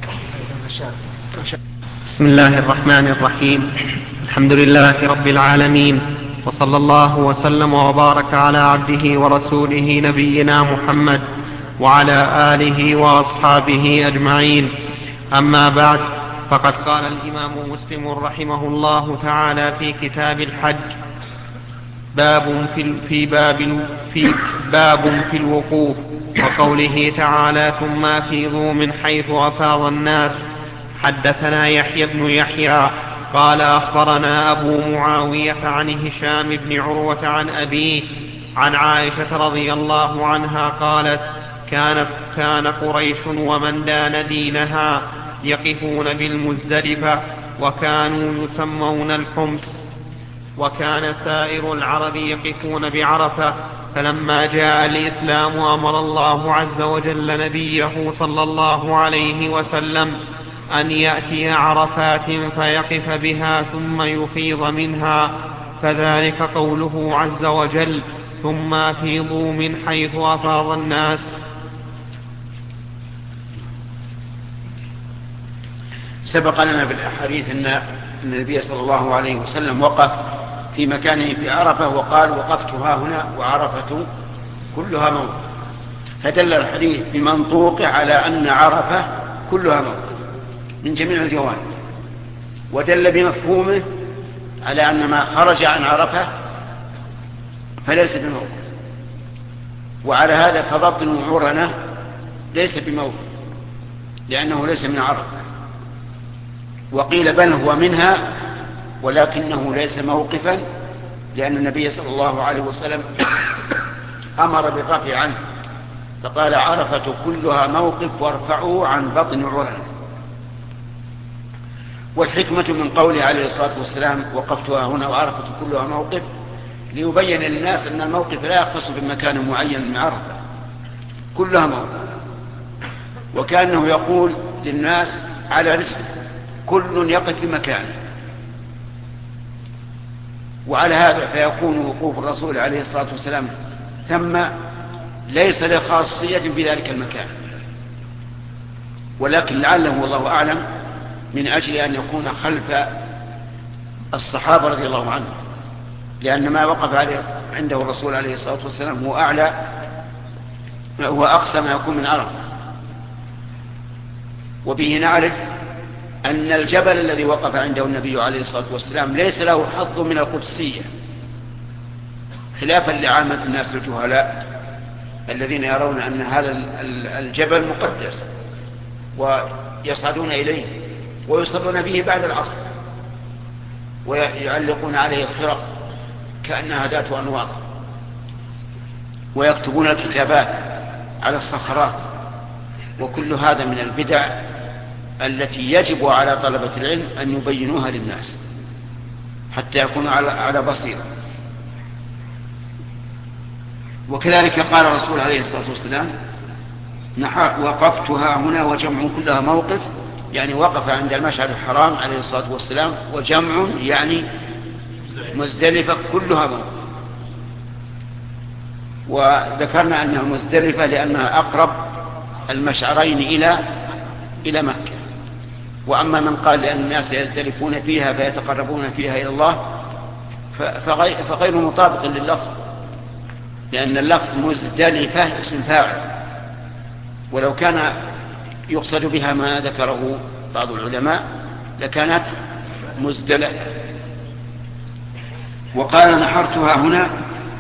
بسم الله الرحمن الرحيم. الحمد لله رب العالمين وصلى الله وسلم وبارك على عبده ورسوله نبينا محمد وعلى آله وأصحابه أجمعين. أما بعد فقد قال الإمام مسلم رحمه الله تعالى في كتاب الحج باب في الوقوف وقوله تعالى ثم أفيضوا من حيث أفاض الناس. حدثنا يحيى بن يحيى قال أخبرنا أبو معاوية عن هشام بن عروة عن أبيه عن عائشة رضي الله عنها قالت كان قريش ومن دان دينها يقفون بالمزدلفة وكانوا يسمون الحمص وكان سائر العرب يقفون بعرفة. فلما جاء الإسلام أمر الله عز وجل نبيه صلى الله عليه وسلم أن يأتي عرفات فيقف بها ثم يفيض منها فذلك قوله عز وجل ثم أفيضوا من حيث أفاض الناس. سبق لنا بالأحاديث أن النبي صلى الله عليه وسلم وقف في مكانه في عرفة وقال وقفت ها هنا وعرفة كلها موقف فدل الحديث بمنطوقه على أن عرفة كلها موقف من جميع الجوانب ودل بمفهومه على أن ما خرج عن عرفة فليس بموقف وعلى هذا فبطن عرنة ليس بموقف لأنه ليس من عرفة وقيل بل هو منها ولكنه ليس موقفا لأن النبي صلى الله عليه وسلم أمر بالرفع عنه فقال عرفة كلها موقف وارفعوا عن بطن عرنة. والحكمة من قوله عليه الصلاة والسلام وقفتها هنا وعرفة كلها موقف ليبين للناس أن الموقف لا يختص بمكان معين من عرفة كلها موقف وكأنه يقول للناس على رسل كل يقف في مكانه. وعلى هذا فيكون وقوف الرسول عليه الصلاة والسلام ثم ليس لخاصية في ذلك المكان ولكن لعله والله أعلم من أجل أن يكون خلف الصحابة رضي الله عنهم لأن ما وقف عليه عنده الرسول عليه الصلاة والسلام هو أعلى هو أقصى ما يكون من عرفة. وبه نعرف أن الجبل الذي وقف عنده النبي عليه الصلاة والسلام ليس له حظ من القدسية خلافا لعامة الناس الجهلاء الذين يرون أن هذا الجبل مقدس ويصعدون إليه ويصلون به بعد العصر ويعلقون عليه الخرق كأنها ذات أنواط ويكتبون الكتابات على الصخرات وكل هذا من البدع التي يجب على طلبة العلم أن يبينوها للناس حتى يكونوا على بصيرة. وكذلك قال الرسول عليه الصلاة والسلام وقفتها هنا وجمع كلها موقف يعني وقف عند المشعر الحرام عليه الصلاة والسلام وجمع يعني مزدلفة كلها موقف. وذكرنا أنها مزدلفة لأنها أقرب المشعرين إلى مكة. وأما من قال لأن الناس يزدلفون فيها فيتقربون فيها إلى الله فغير مطابق لللفظ، لأن اللفظ مزدلفة اسم فاعل، ولو كان يقصد بها ما ذكره بعض العلماء لكانت مزدلفة. وقال نحرتها هنا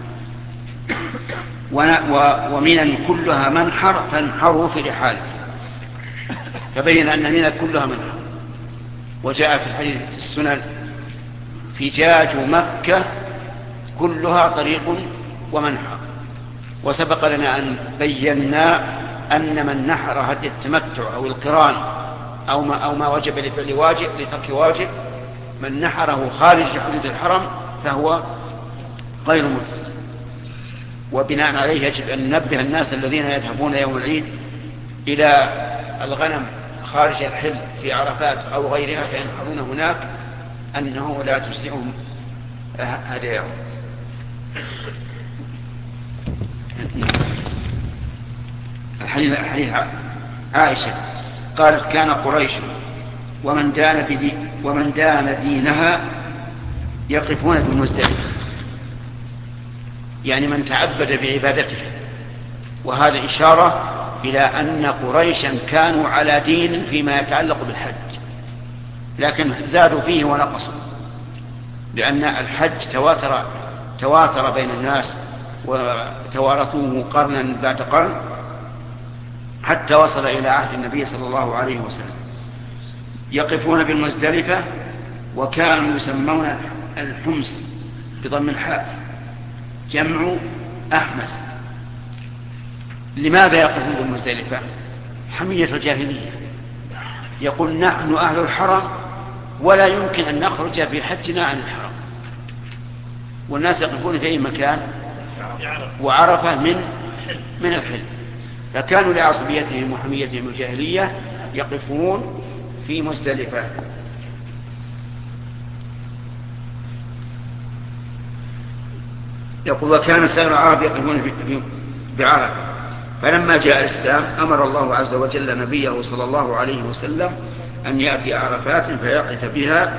ومنا كلها منحر فانحروا في رحاله، فبين أن منا كلها منحر. وجاء في الحديث في السنن فجاج مكة كلها طريق ومنحر. وسبق لنا أن بينا أن من نحر هدي التمتع أو القران أو ما وجب لفعل واجب لترك واجب، من نحره خارج حدود الحرم فهو غير مجزي. وبناء عليه يجب أن ننبه الناس الذين يذهبون يوم العيد إلى الغنم خارج الحل في عرفات أو غيرها فينحرون هناك أنه لا تسعهم هداياهم. الحديث عائشة قالت كان قريش ومن دان دينها يقفون بمزدلفة، يعني من تعبد بعبادته. وهذا إشارة إلى أن قريشا كانوا على دين فيما يتعلق بالحج، لكن زادوا فيه ونقصوا، لأن الحج تواتر بين الناس وتوارثوه قرنا بعد قرن حتى وصل إلى عهد النبي صلى الله عليه وسلم. يقفون بالمزدلفة وكانوا يسمون الحمص بضم الحاء جمع أحمس. لماذا يقفون بالمزدلفة؟ حمية الجاهلية، يقول نحن أهل الحرم ولا يمكن أن نخرج في حجنا عن الحرم، والناس يقفون في أي مكان وعرفة من الحل، فكانوا لعصبيتهم وحميتهم الجاهلية يقفون في مزدلفة. يقول وكان سائر العرب يقفون بعرفة، فلما جاء الإسلام أمر الله عز وجل نبيه صلى الله عليه وسلم أن يأتي عرفات فيقف بها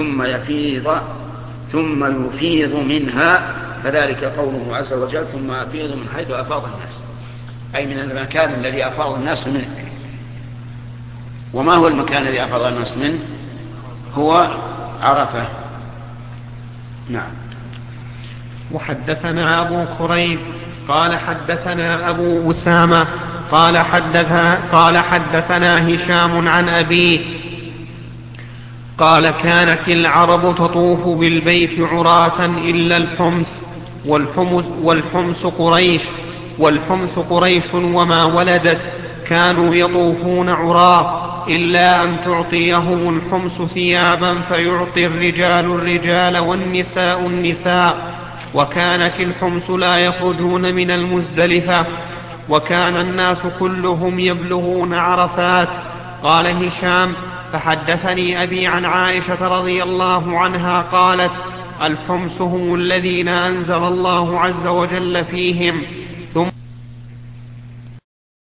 ثم يفيض منها، فذلك قوله عز وجل ثم يفيض من حيث أفاض الناس، أي من المكان الذي أفاض الناس منه. وما هو المكان الذي أفاض الناس منه؟ هو عرفة. نعم. وحدثنا أبو كريب قال حدثنا أبو أسامة قال حدثنا هشام عن أبيه قال كانت العرب تطوف بالبيت عراة إلا والحمص قريش وما ولدت كانوا يطوفون عراة إلا أن تعطيهم الحمص ثيابا فيعطي الرجال والنساء النساء، وكانت الحمص لا يخرجون من المزدلفة، وكان الناس كلهم يبلغون عرفات. قال هشام فحدثني أبي عن عائشة رضي الله عنها قالت الحمص هم الذين أنزل الله عز وجل فيهم